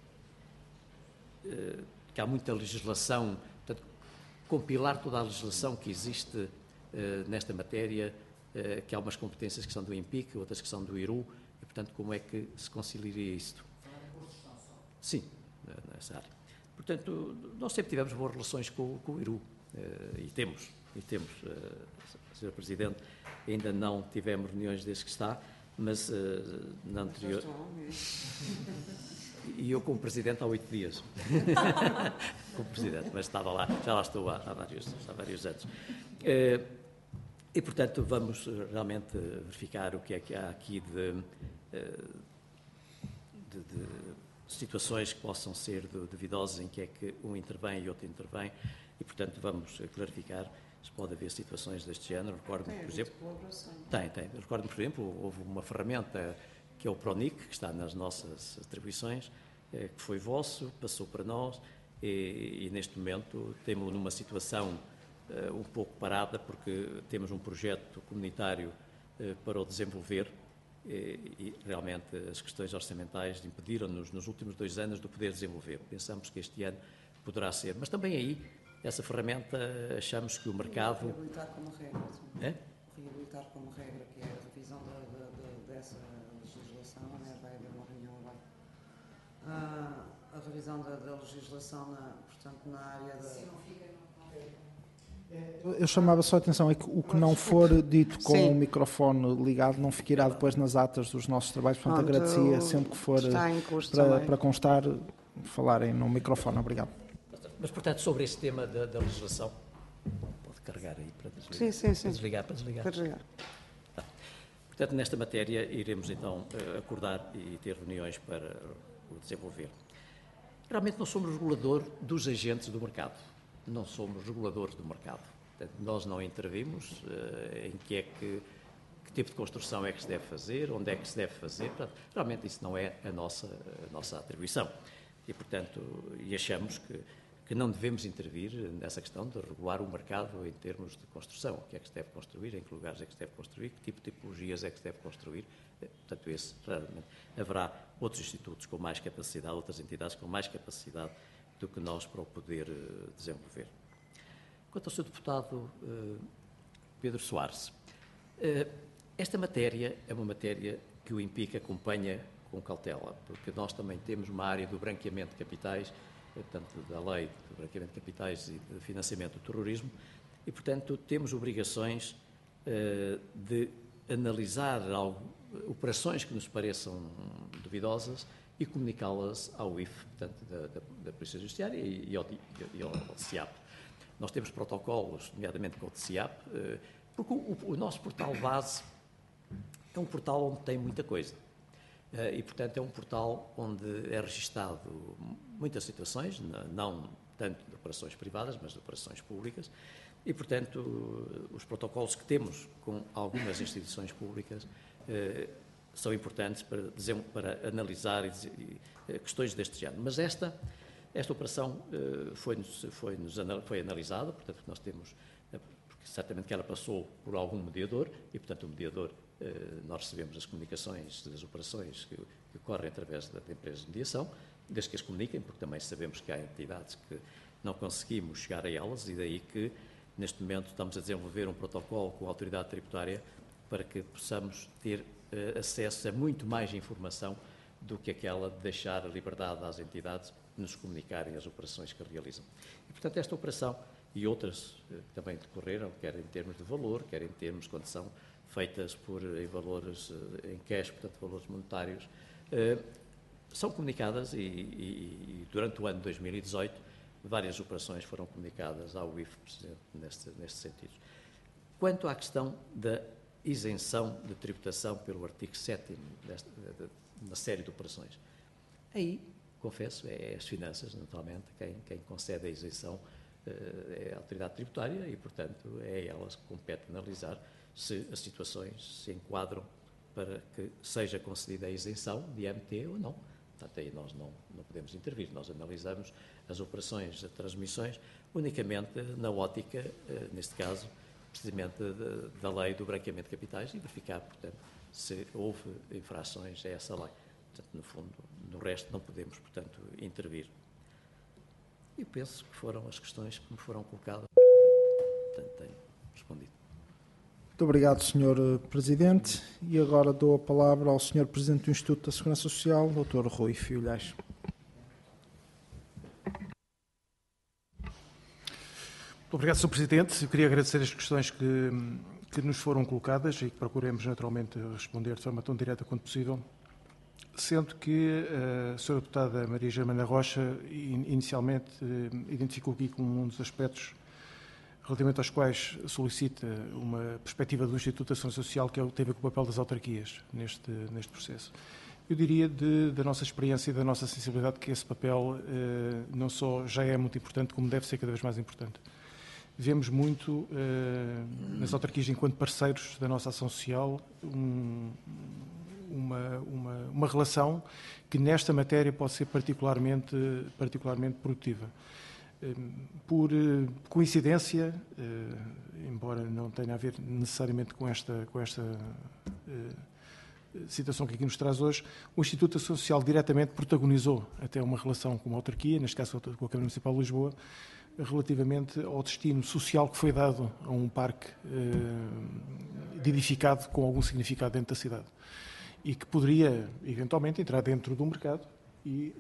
que há muita legislação, portanto, compilar toda a legislação que existe nesta matéria, que há umas competências que são do INPIC, outras que são do I R U, e, portanto, como é que se conciliaria isto? Sim, nessa área. Portanto, nós sempre tivemos boas relações com, com o I R U, e temos, e temos, senhor Presidente, ainda não tivemos reuniões desde que está, mas na anterior... E eu como Presidente há oito dias, como Presidente, mas estava lá, já lá estou há, há, vários, há vários anos. E, portanto, vamos realmente verificar o que é que há aqui de, de, de situações que possam ser duvidosas, em que é que um intervém e outro intervém, e, portanto, vamos clarificar se pode haver situações deste género. Recordo-me, por exemplo... Tem, tem. Recordo-me, por exemplo, houve uma ferramenta que é o PRONIC, que está nas nossas atribuições, que foi vosso, passou para nós, e, e neste momento temos numa situação uh, um pouco parada, porque temos um projeto comunitário uh, para o desenvolver, e, e realmente as questões orçamentais impediram-nos nos últimos dois anos de poder desenvolver. Pensamos que este ano poderá ser, mas também aí, essa ferramenta, achamos que o mercado... Reabilitar como regra. É? Reabilitar como regra, que é a revisão da, da, da, dessa legislação, né? Vai haver uma reunião agora. Ah, a revisão da, da legislação, na, portanto, na área da... Eu chamava só a atenção, é que o que não for dito com Sim. o microfone ligado não ficará depois nas atas dos nossos trabalhos, portanto Pronto, agradecia sempre que for para, para constar, falarem no microfone. Obrigado. Mas, portanto, sobre este tema da, da legislação, pode carregar aí para desligar. Sim, sim, sim. Para desligar, para desligar. Para desligar. Tá. Portanto, nesta matéria iremos então acordar e ter reuniões para o desenvolver. Realmente não somos regulador dos agentes do mercado, não somos reguladores do mercado. Portanto, nós não intervimos uh, em que é que, que tipo de construção é que se deve fazer, onde é que se deve fazer. Portanto, realmente isso não é a nossa, a nossa atribuição. E, portanto, e achamos que que não devemos intervir nessa questão de regular o mercado em termos de construção. O que é que se deve construir, em que lugares é que se deve construir, que tipo de tipologias é que se deve construir. Portanto, esse, raramente, haverá outros institutos com mais capacidade, outras entidades com mais capacidade do que nós para o poder uh, desenvolver. Quanto ao senhor Deputado uh, Pedro Soares, uh, esta matéria é uma matéria que o INPIC acompanha com cautela, porque nós também temos uma área do branqueamento de capitais, portanto, da lei de branqueamento de capitais e de financiamento do terrorismo, e, portanto, temos obrigações uh, de analisar algo, operações que nos pareçam duvidosas e comunicá-las ao I F, portanto, da, da, da Polícia Judiciária e, e, ao, e ao C I A P. Nós temos protocolos, nomeadamente com o C I A P, uh, porque o, o nosso portal base é um portal onde tem muita coisa. Uh, e, portanto, é um portal onde é registado muitas situações, não tanto de operações privadas, mas de operações públicas, e, portanto, uh, os protocolos que temos com algumas instituições públicas uh, são importantes para, para analisar e, e, uh, questões deste género. Mas esta, esta operação uh, foi-nos, foi-nos, foi analisada, portanto, nós temos, uh, porque certamente que ela passou por algum mediador, e, portanto, o mediador, nós recebemos as comunicações das operações que, que ocorrem através da, da empresa de mediação, desde que as comuniquem, porque também sabemos que há entidades que não conseguimos chegar a elas, e daí que, neste momento, estamos a desenvolver um protocolo com a autoridade tributária para que possamos ter uh, acesso a muito mais informação do que aquela de deixar a liberdade às entidades de nos comunicarem as operações que realizam. E, portanto, esta operação e outras uh, que também decorreram, quer em termos de valor, quer em termos de condição, feitas por em valores em cash, portanto, valores monetários, eh, são comunicadas e, e, e durante o ano de dois mil e dezoito várias operações foram comunicadas ao I F, Presidente, neste, neste sentido. Quanto à questão da isenção de tributação pelo artigo sétimo desta, de, de, uma série de operações, aí, confesso, é as finanças, naturalmente, quem, quem concede a isenção eh, é a autoridade tributária e, portanto, é a elas que compete analisar se as situações se enquadram para que seja concedida a isenção de I M T ou não. Portanto, aí nós não, não podemos intervir. Nós analisamos as operações de transmissões unicamente na ótica, neste caso, precisamente da lei do branqueamento de capitais e verificar, portanto, se houve infrações a essa lei. Portanto, no fundo, no resto não podemos, portanto, intervir. E penso que foram as questões que me foram colocadas. Portanto, tenho respondido. Muito obrigado, senhor Presidente. E agora dou a palavra ao senhor Presidente do Instituto da Segurança Social, doutor Rui Fiolhais. Muito obrigado, senhor Presidente. Eu queria agradecer as questões que, que nos foram colocadas e que procuremos naturalmente responder de forma tão direta quanto possível, sendo que a senhora deputada Maria Germana Rocha inicialmente identificou aqui como um dos aspectos relativamente aos quais solicita uma perspectiva do Instituto da Segurança Social, que tem a ver com o papel das autarquias neste, neste processo. Eu diria, de, da nossa experiência e da nossa sensibilidade, que esse papel eh, não só já é muito importante, como deve ser cada vez mais importante. Vemos muito eh, nas autarquias, enquanto parceiros da nossa ação social, um, uma, uma, uma relação que nesta matéria pode ser particularmente, particularmente produtiva. Por coincidência, embora não tenha a ver necessariamente com esta, com esta situação que aqui nos traz hoje, o Instituto da Segurança Social diretamente protagonizou até uma relação com uma autarquia, neste caso com a Câmara Municipal de Lisboa, relativamente ao destino social que foi dado a um parque edificado com algum significado dentro da cidade e que poderia, eventualmente, entrar dentro do mercado e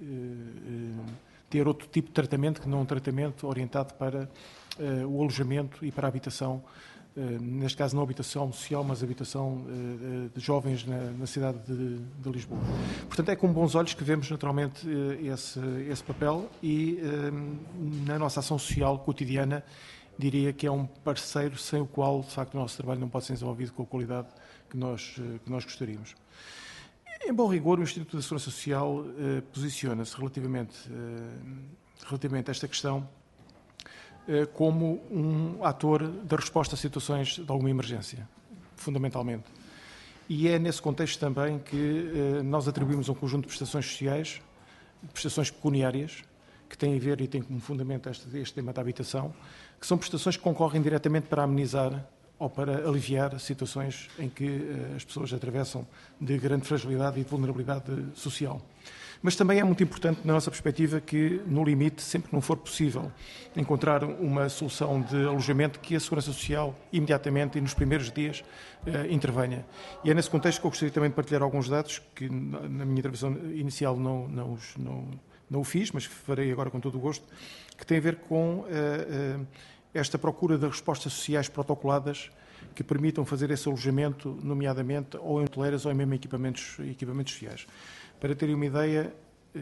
ter outro tipo de tratamento que não um tratamento orientado para uh, o alojamento e para a habitação, uh, neste caso não habitação social, mas habitação uh, de jovens na, na cidade de, de Lisboa. Portanto, é com bons olhos que vemos naturalmente uh, esse, esse papel e uh, na nossa ação social cotidiana diria que é um parceiro sem o qual, de facto, o nosso trabalho não pode ser desenvolvido com a qualidade que nós, uh, que nós gostaríamos. Em bom rigor, o Instituto da Segurança Social eh, posiciona-se relativamente, eh, relativamente a esta questão eh, como um ator da resposta a situações de alguma emergência, fundamentalmente. E é nesse contexto também que eh, nós atribuímos um conjunto de prestações sociais, prestações pecuniárias, que têm a ver e têm como fundamento este, este tema da habitação, que são prestações que concorrem diretamente para amenizar ou para aliviar situações em que uh, as pessoas atravessam de grande fragilidade e de vulnerabilidade social. Mas também é muito importante, na nossa perspectiva, que, no limite, sempre que não for possível encontrar uma solução de alojamento, que a Segurança Social, imediatamente e nos primeiros dias, uh, intervenha. E é nesse contexto que eu gostaria também de partilhar alguns dados, que na minha intervenção inicial não, não, os, não, não o fiz, mas farei agora com todo o gosto, que tem a ver com Uh, uh, esta procura de respostas sociais protocoladas que permitam fazer esse alojamento, nomeadamente ou em hoteleiras ou em mesmo equipamentos, equipamentos sociais. Para terem uma ideia,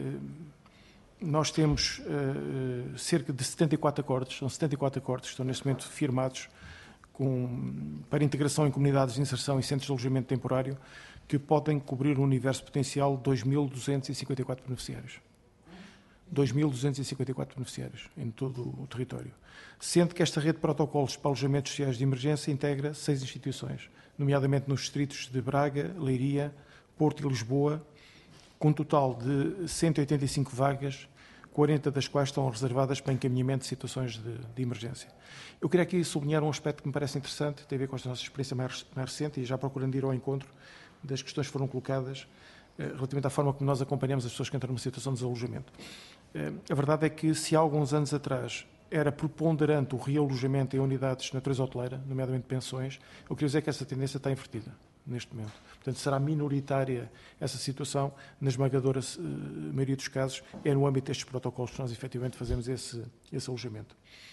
nós temos cerca de setenta e quatro acordos, são setenta e quatro acordos que estão neste momento firmados com, para integração em comunidades de inserção e centros de alojamento temporário, que podem cobrir um universo potencial de dois mil duzentos e cinquenta e quatro beneficiários. dois mil duzentos e cinquenta e quatro beneficiários em todo o território. Sendo que esta rede de protocolos para alojamentos sociais de emergência integra seis instituições, nomeadamente nos distritos de Braga, Leiria, Porto e Lisboa, com um total de cento e oitenta e cinco vagas, quarenta das quais estão reservadas para encaminhamento de situações de, de emergência. Eu queria aqui sublinhar um aspecto que me parece interessante, tem a ver com esta nossa experiência mais, mais recente e já procurando ir ao encontro das questões que foram colocadas relativamente à forma como nós acompanhamos as pessoas que entram numa situação de desalojamento. A verdade é que, se há alguns anos atrás era preponderante o realojamento em unidades de natureza hoteleira, nomeadamente pensões, eu queria dizer que essa tendência está invertida neste momento. Portanto, será minoritária essa situação, na esmagadora uh, maioria dos casos, é no âmbito destes protocolos que nós efetivamente fazemos esse, esse alojamento.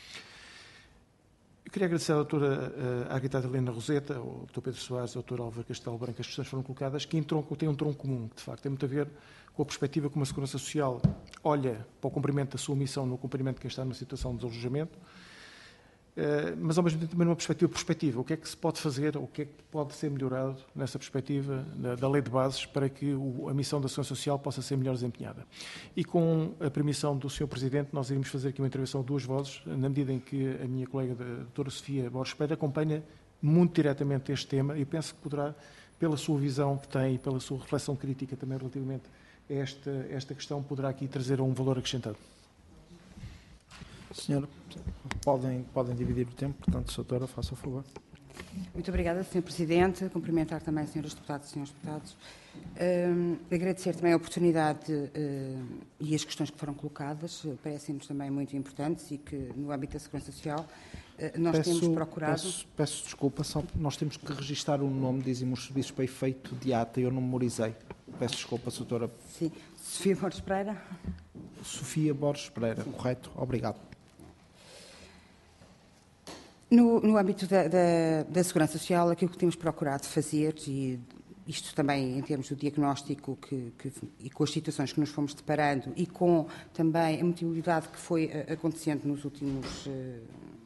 Eu queria agradecer à doutora uh, arquiteta Helena Roseta, ao doutor Pedro Soares, ao doutor Álvaro Castelo Branco, as questões foram colocadas, que têm um tronco comum, que de facto tem muito a ver com a perspectiva como a Segurança Social olha para o cumprimento da sua missão no cumprimento de quem está numa situação de desalojamento, mas ao mesmo tempo também numa perspectiva perspectiva. O que é que se pode fazer, ou o que é que pode ser melhorado nessa perspectiva da lei de bases para que a missão da Segurança Social possa ser melhor desempenhada. E com a permissão do senhor Presidente, nós iremos fazer aqui uma intervenção de duas vozes, na medida em que a minha colega, a doutora Sofia Borges Pereira, acompanha muito diretamente este tema e penso que poderá, pela sua visão que tem e pela sua reflexão crítica também relativamente esta, esta questão poderá aqui trazer um valor acrescentado. Senhora, podem, podem dividir o tempo, portanto, Doutora, faça o favor. Muito obrigada, senhor Presidente. Cumprimentar também as senhoras deputadas e senhores deputados. Um, agradecer também a oportunidade uh, e as questões que foram colocadas. Uh, Parecem-nos também muito importantes e que, no âmbito da Segurança Social, uh, nós peço, temos procurado... Peço, peço desculpa, só, nós temos que registrar o nome, dizem-me os serviços para efeito de ata, e eu não memorizei. Peço desculpa, Doutora. Sim. Sofia Borges Pereira. Sofia Borges Pereira, correto. Obrigado. No, no âmbito da, da, da Segurança Social, aquilo que temos procurado fazer, e isto também em termos do diagnóstico que, que, e com as situações que nos fomos deparando e com também a mobilidade que foi acontecendo nos últimos uh,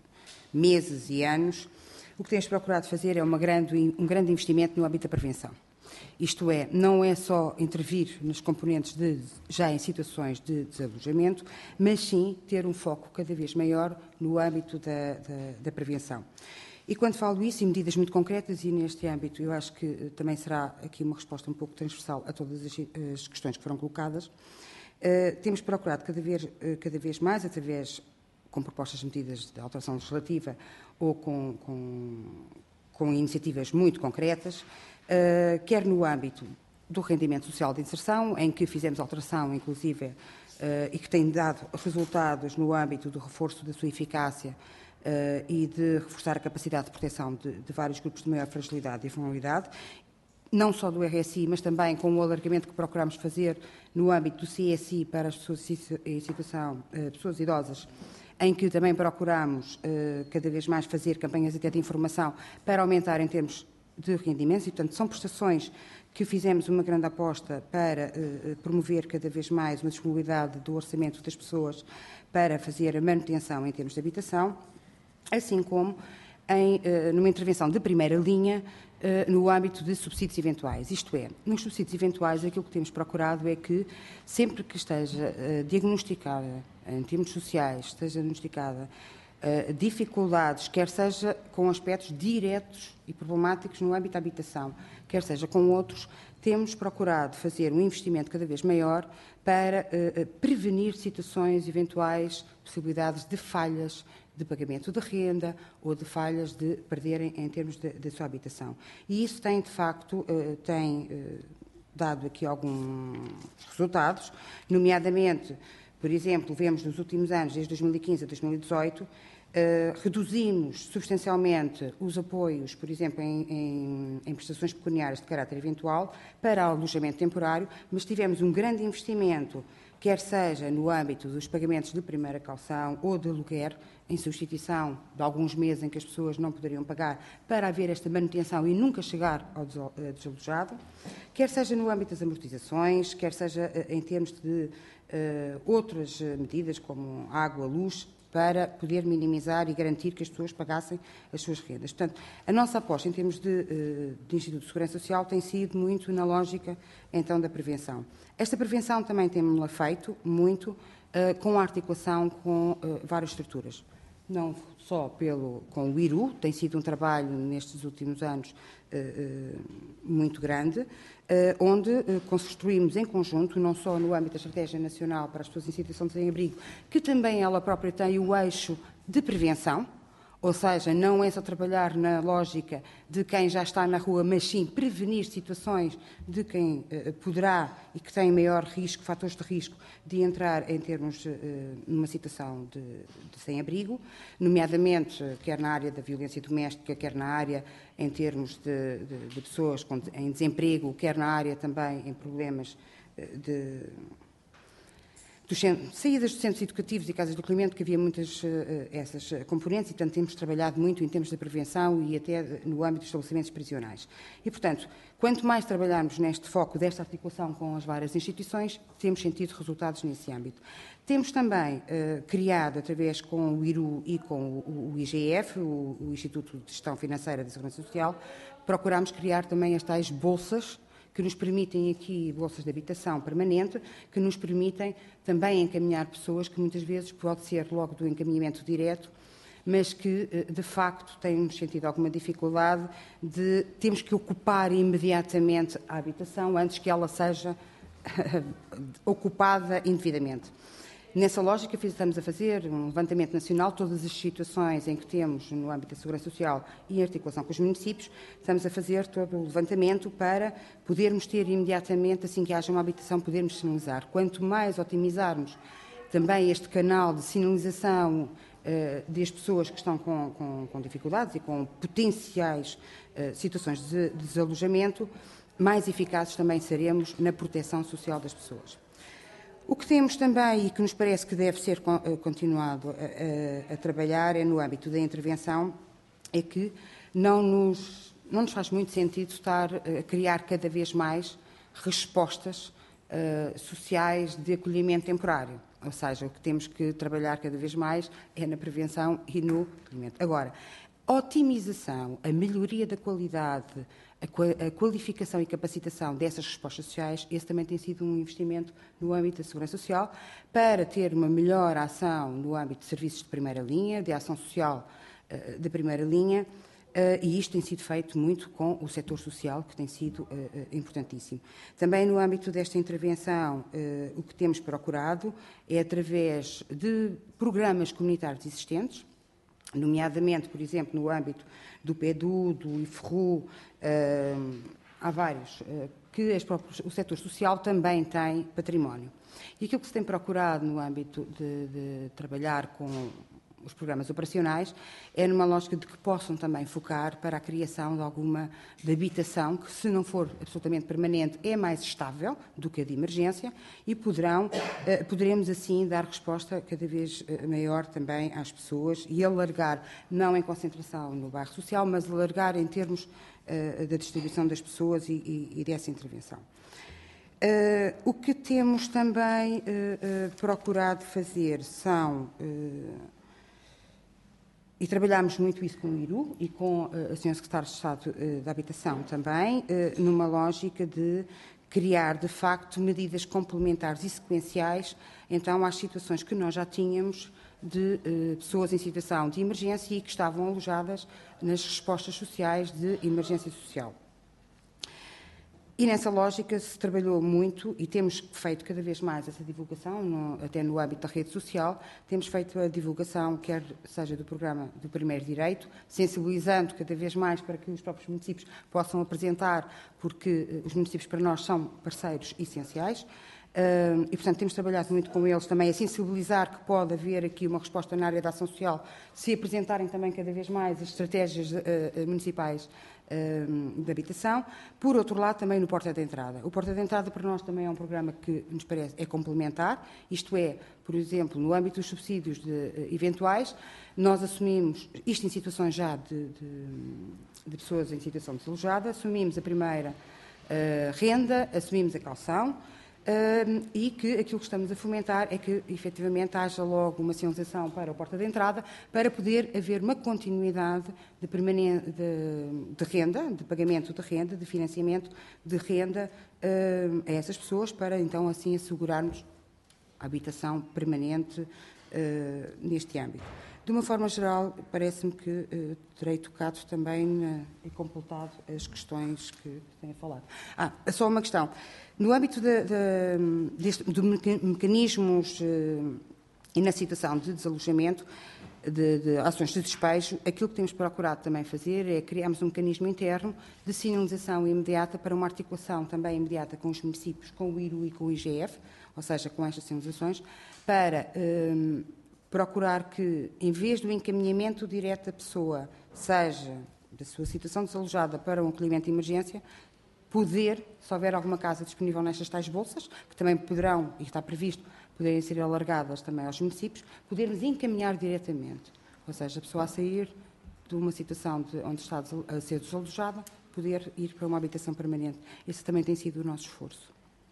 meses e anos, o que temos procurado fazer é uma grande, um grande investimento no âmbito da prevenção. Isto é, não é só intervir nas componentes de, já em situações de desalojamento, mas sim ter um foco cada vez maior no âmbito da, da, da prevenção. E quando falo isso, em medidas muito concretas, e neste âmbito eu acho que também será aqui uma resposta um pouco transversal a todas as, as questões que foram colocadas, uh, temos procurado cada vez, uh, cada vez mais, através, com propostas de medidas de alteração legislativa ou com, com, com iniciativas muito concretas, Uh, quer no âmbito do rendimento social de inserção, em que fizemos alteração, inclusive, uh, e que tem dado resultados no âmbito do reforço da sua eficácia uh, e de reforçar a capacidade de proteção de, de vários grupos de maior fragilidade e vulnerabilidade, não só do R S I, mas também com o alargamento que procuramos fazer no âmbito do C S I para as pessoas em situação, uh, pessoas idosas, em que também procuramos uh, cada vez mais fazer campanhas até de informação para aumentar em termos de rendimentos, e, portanto, são prestações que fizemos uma grande aposta para uh, promover cada vez mais uma disponibilidade do orçamento das pessoas para fazer a manutenção em termos de habitação, assim como em, uh, numa intervenção de primeira linha uh, no âmbito de subsídios eventuais. Isto é, nos subsídios eventuais, aquilo que temos procurado é que, sempre que esteja uh, diagnosticada, em termos sociais, esteja diagnosticada Uh, dificuldades, quer seja com aspectos diretos e problemáticos no âmbito da habitação, quer seja com outros, temos procurado fazer um investimento cada vez maior para uh, prevenir situações eventuais, possibilidades de falhas de pagamento de renda ou de falhas de perderem em termos da sua habitação. E isso tem, de facto, uh, tem uh, dado aqui alguns resultados, nomeadamente, por exemplo, vemos nos últimos anos, desde dois mil e quinze a dois mil e dezoito, uh, reduzimos substancialmente os apoios, por exemplo, em, em, em prestações pecuniárias de caráter eventual para alojamento temporário, mas tivemos um grande investimento, quer seja no âmbito dos pagamentos de primeira caução ou de aluguer, em substituição de alguns meses em que as pessoas não poderiam pagar, para haver esta manutenção e nunca chegar ao desalojado, quer seja no âmbito das amortizações, quer seja em termos de uh, outras medidas, como água, luz, para poder minimizar e garantir que as pessoas pagassem as suas rendas. Portanto, a nossa aposta em termos de, de Instituto de Segurança Social tem sido muito na lógica, então, da prevenção. Esta prevenção também temos-la feito muito uh, com a articulação com uh, várias estruturas. Não só pelo, com o I R U, tem sido um trabalho nestes últimos anos uh, uh, muito grande, uh, onde uh, construímos em conjunto, não só no âmbito da Estratégia Nacional para as Pessoas em Situação de Sem-Abrigo, que também ela própria tem o eixo de prevenção, ou seja, não é só trabalhar na lógica de quem já está na rua, mas sim prevenir situações de quem uh, poderá e que tem maior risco, fatores de risco, de entrar em termos uh, numa situação de, de sem-abrigo, nomeadamente uh, quer na área da violência doméstica, quer na área em termos de, de, de pessoas com, em desemprego, quer na área também em problemas uh, de... Dos saídas dos centros educativos e casas de acolhimento, que havia muitas uh, essas componentes, e, portanto, temos trabalhado muito em termos de prevenção e até no âmbito dos estabelecimentos prisionais. E, portanto, quanto mais trabalharmos neste foco desta articulação com as várias instituições, temos sentido resultados nesse âmbito. Temos também uh, criado, através com o I R U e com o, o I G F, o, o Instituto de Gestão Financeira da Segurança Social, procuramos criar também as tais bolsas, que nos permitem aqui, bolsas de habitação permanente, que nos permitem também encaminhar pessoas que muitas vezes pode ser logo do encaminhamento direto, mas que, de facto, temos sentido alguma dificuldade de... Temos que ocupar imediatamente a habitação antes que ela seja ocupada indevidamente. Nessa lógica, estamos a fazer um levantamento nacional, todas as situações em que temos no âmbito da Segurança Social e em articulação com os municípios, estamos a fazer todo o levantamento para podermos ter imediatamente, assim que haja uma habitação, podermos sinalizar. Quanto mais otimizarmos também este canal de sinalização uh, das pessoas que estão com, com, com dificuldades e com potenciais uh, situações de, de desalojamento, mais eficazes também seremos na proteção social das pessoas. O que temos também e que nos parece que deve ser continuado a, a, a trabalhar é no âmbito da intervenção, é que não nos, não nos faz muito sentido estar a criar cada vez mais respostas uh, sociais de acolhimento temporário. Ou seja, o que temos que trabalhar cada vez mais é na prevenção e no acolhimento. Agora, a otimização, a melhoria da qualidade, a qualificação e capacitação dessas respostas sociais, esse também tem sido um investimento no âmbito da Segurança Social, para ter uma melhor ação no âmbito de serviços de primeira linha, de ação social uh, de primeira linha, uh, e isto tem sido feito muito com o setor social, que tem sido uh, uh, importantíssimo. Também no âmbito desta intervenção, uh, o que temos procurado é através de programas comunitários existentes, nomeadamente, por exemplo, no âmbito do P E D U, do I F R U, uh, há vários, uh, que as próprias, o setor social também tem património. E aquilo que se tem procurado no âmbito de, de trabalhar com os programas operacionais é numa lógica de que possam também focar para a criação de alguma de habitação que, se não for absolutamente permanente, é mais estável do que a de emergência e poderão, eh, poderemos assim dar resposta cada vez maior também às pessoas e alargar, não em concentração no bairro social, mas alargar em termos eh, da distribuição das pessoas e, e, e dessa intervenção. Uh, o que temos também uh, uh, procurado fazer são... Uh, E trabalhámos muito isso com o I R U e com uh, a senhora Secretária de Estado uh, da Habitação também, uh, numa lógica de criar, de facto, medidas complementares e sequenciais, então, às situações que nós já tínhamos de uh, pessoas em situação de emergência e que estavam alojadas nas respostas sociais de emergência social. E nessa lógica se trabalhou muito e temos feito cada vez mais essa divulgação, no, até no âmbito da rede social, temos feito a divulgação, quer seja do programa do Primeiro Direito, sensibilizando cada vez mais para que os próprios municípios possam apresentar, porque os municípios para nós são parceiros essenciais. Uh, e, portanto, temos trabalhado muito com eles também a sensibilizar que pode haver aqui uma resposta na área da ação social, se apresentarem também cada vez mais as estratégias uh, municipais uh, de habitação. Por outro lado, também no Porta de Entrada. O Porta de Entrada para nós também é um programa que nos parece é complementar, isto é, por exemplo, no âmbito dos subsídios de, uh, eventuais, nós assumimos, isto em situações já de, de, de pessoas em situação desalojada, assumimos a primeira uh, renda, assumimos a calção, Uh, e que aquilo que estamos a fomentar é que, efetivamente, haja logo uma sinalização para a porta de entrada, para poder haver uma continuidade de, de, de renda, de pagamento de renda, de financiamento de renda uh, a essas pessoas, para, então, assim, assegurarmos a habitação permanente uh, neste âmbito. De uma forma geral, parece-me que uh, terei tocado também uh, e completado as questões que tenho falado. Ah, só uma questão. No âmbito de, de, deste, de mecanismos uh, e na situação de desalojamento, de, de ações de despejo, aquilo que temos procurado também fazer é criarmos um mecanismo interno de sinalização imediata para uma articulação também imediata com os municípios, com o I R U e com o I G F, ou seja, com estas sinalizações, para... Uh, procurar que, em vez do encaminhamento direto da pessoa, seja da sua situação desalojada para um acolhimento de emergência, poder, se houver alguma casa disponível nestas tais bolsas, que também poderão, e está previsto, poderem ser alargadas também aos municípios, podermos encaminhar diretamente. Ou seja, a pessoa a sair de uma situação de, onde está a ser desalojada, poder ir para uma habitação permanente. Esse também tem sido o nosso esforço.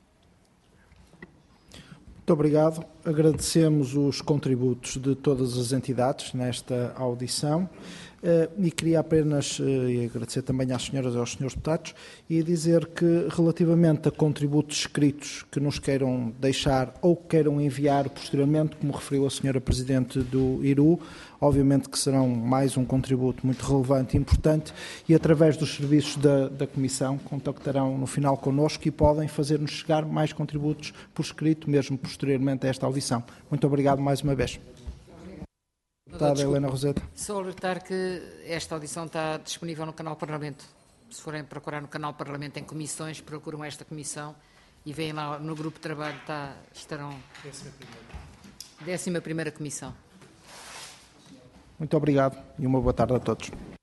Muito obrigado. Agradecemos os contributos de todas as entidades nesta audição. e queria apenas e agradecer também às senhoras e aos senhores deputados e dizer que relativamente a contributos escritos que nos queiram deixar ou que queiram enviar posteriormente, como referiu a senhora Presidente do I R U, obviamente que serão mais um contributo muito relevante e importante e através dos serviços da, da Comissão contactarão no final connosco e podem fazer-nos chegar mais contributos por escrito, mesmo posteriormente a esta audição. Muito obrigado mais uma vez. Deputada Helena Roseta. Só alertar que esta audição está disponível no canal Parlamento. Se forem procurar no canal Parlamento em comissões, procuram esta comissão e veem lá no grupo de trabalho, está, estarão... Décima primeira comissão. Muito obrigado e uma boa tarde a todos.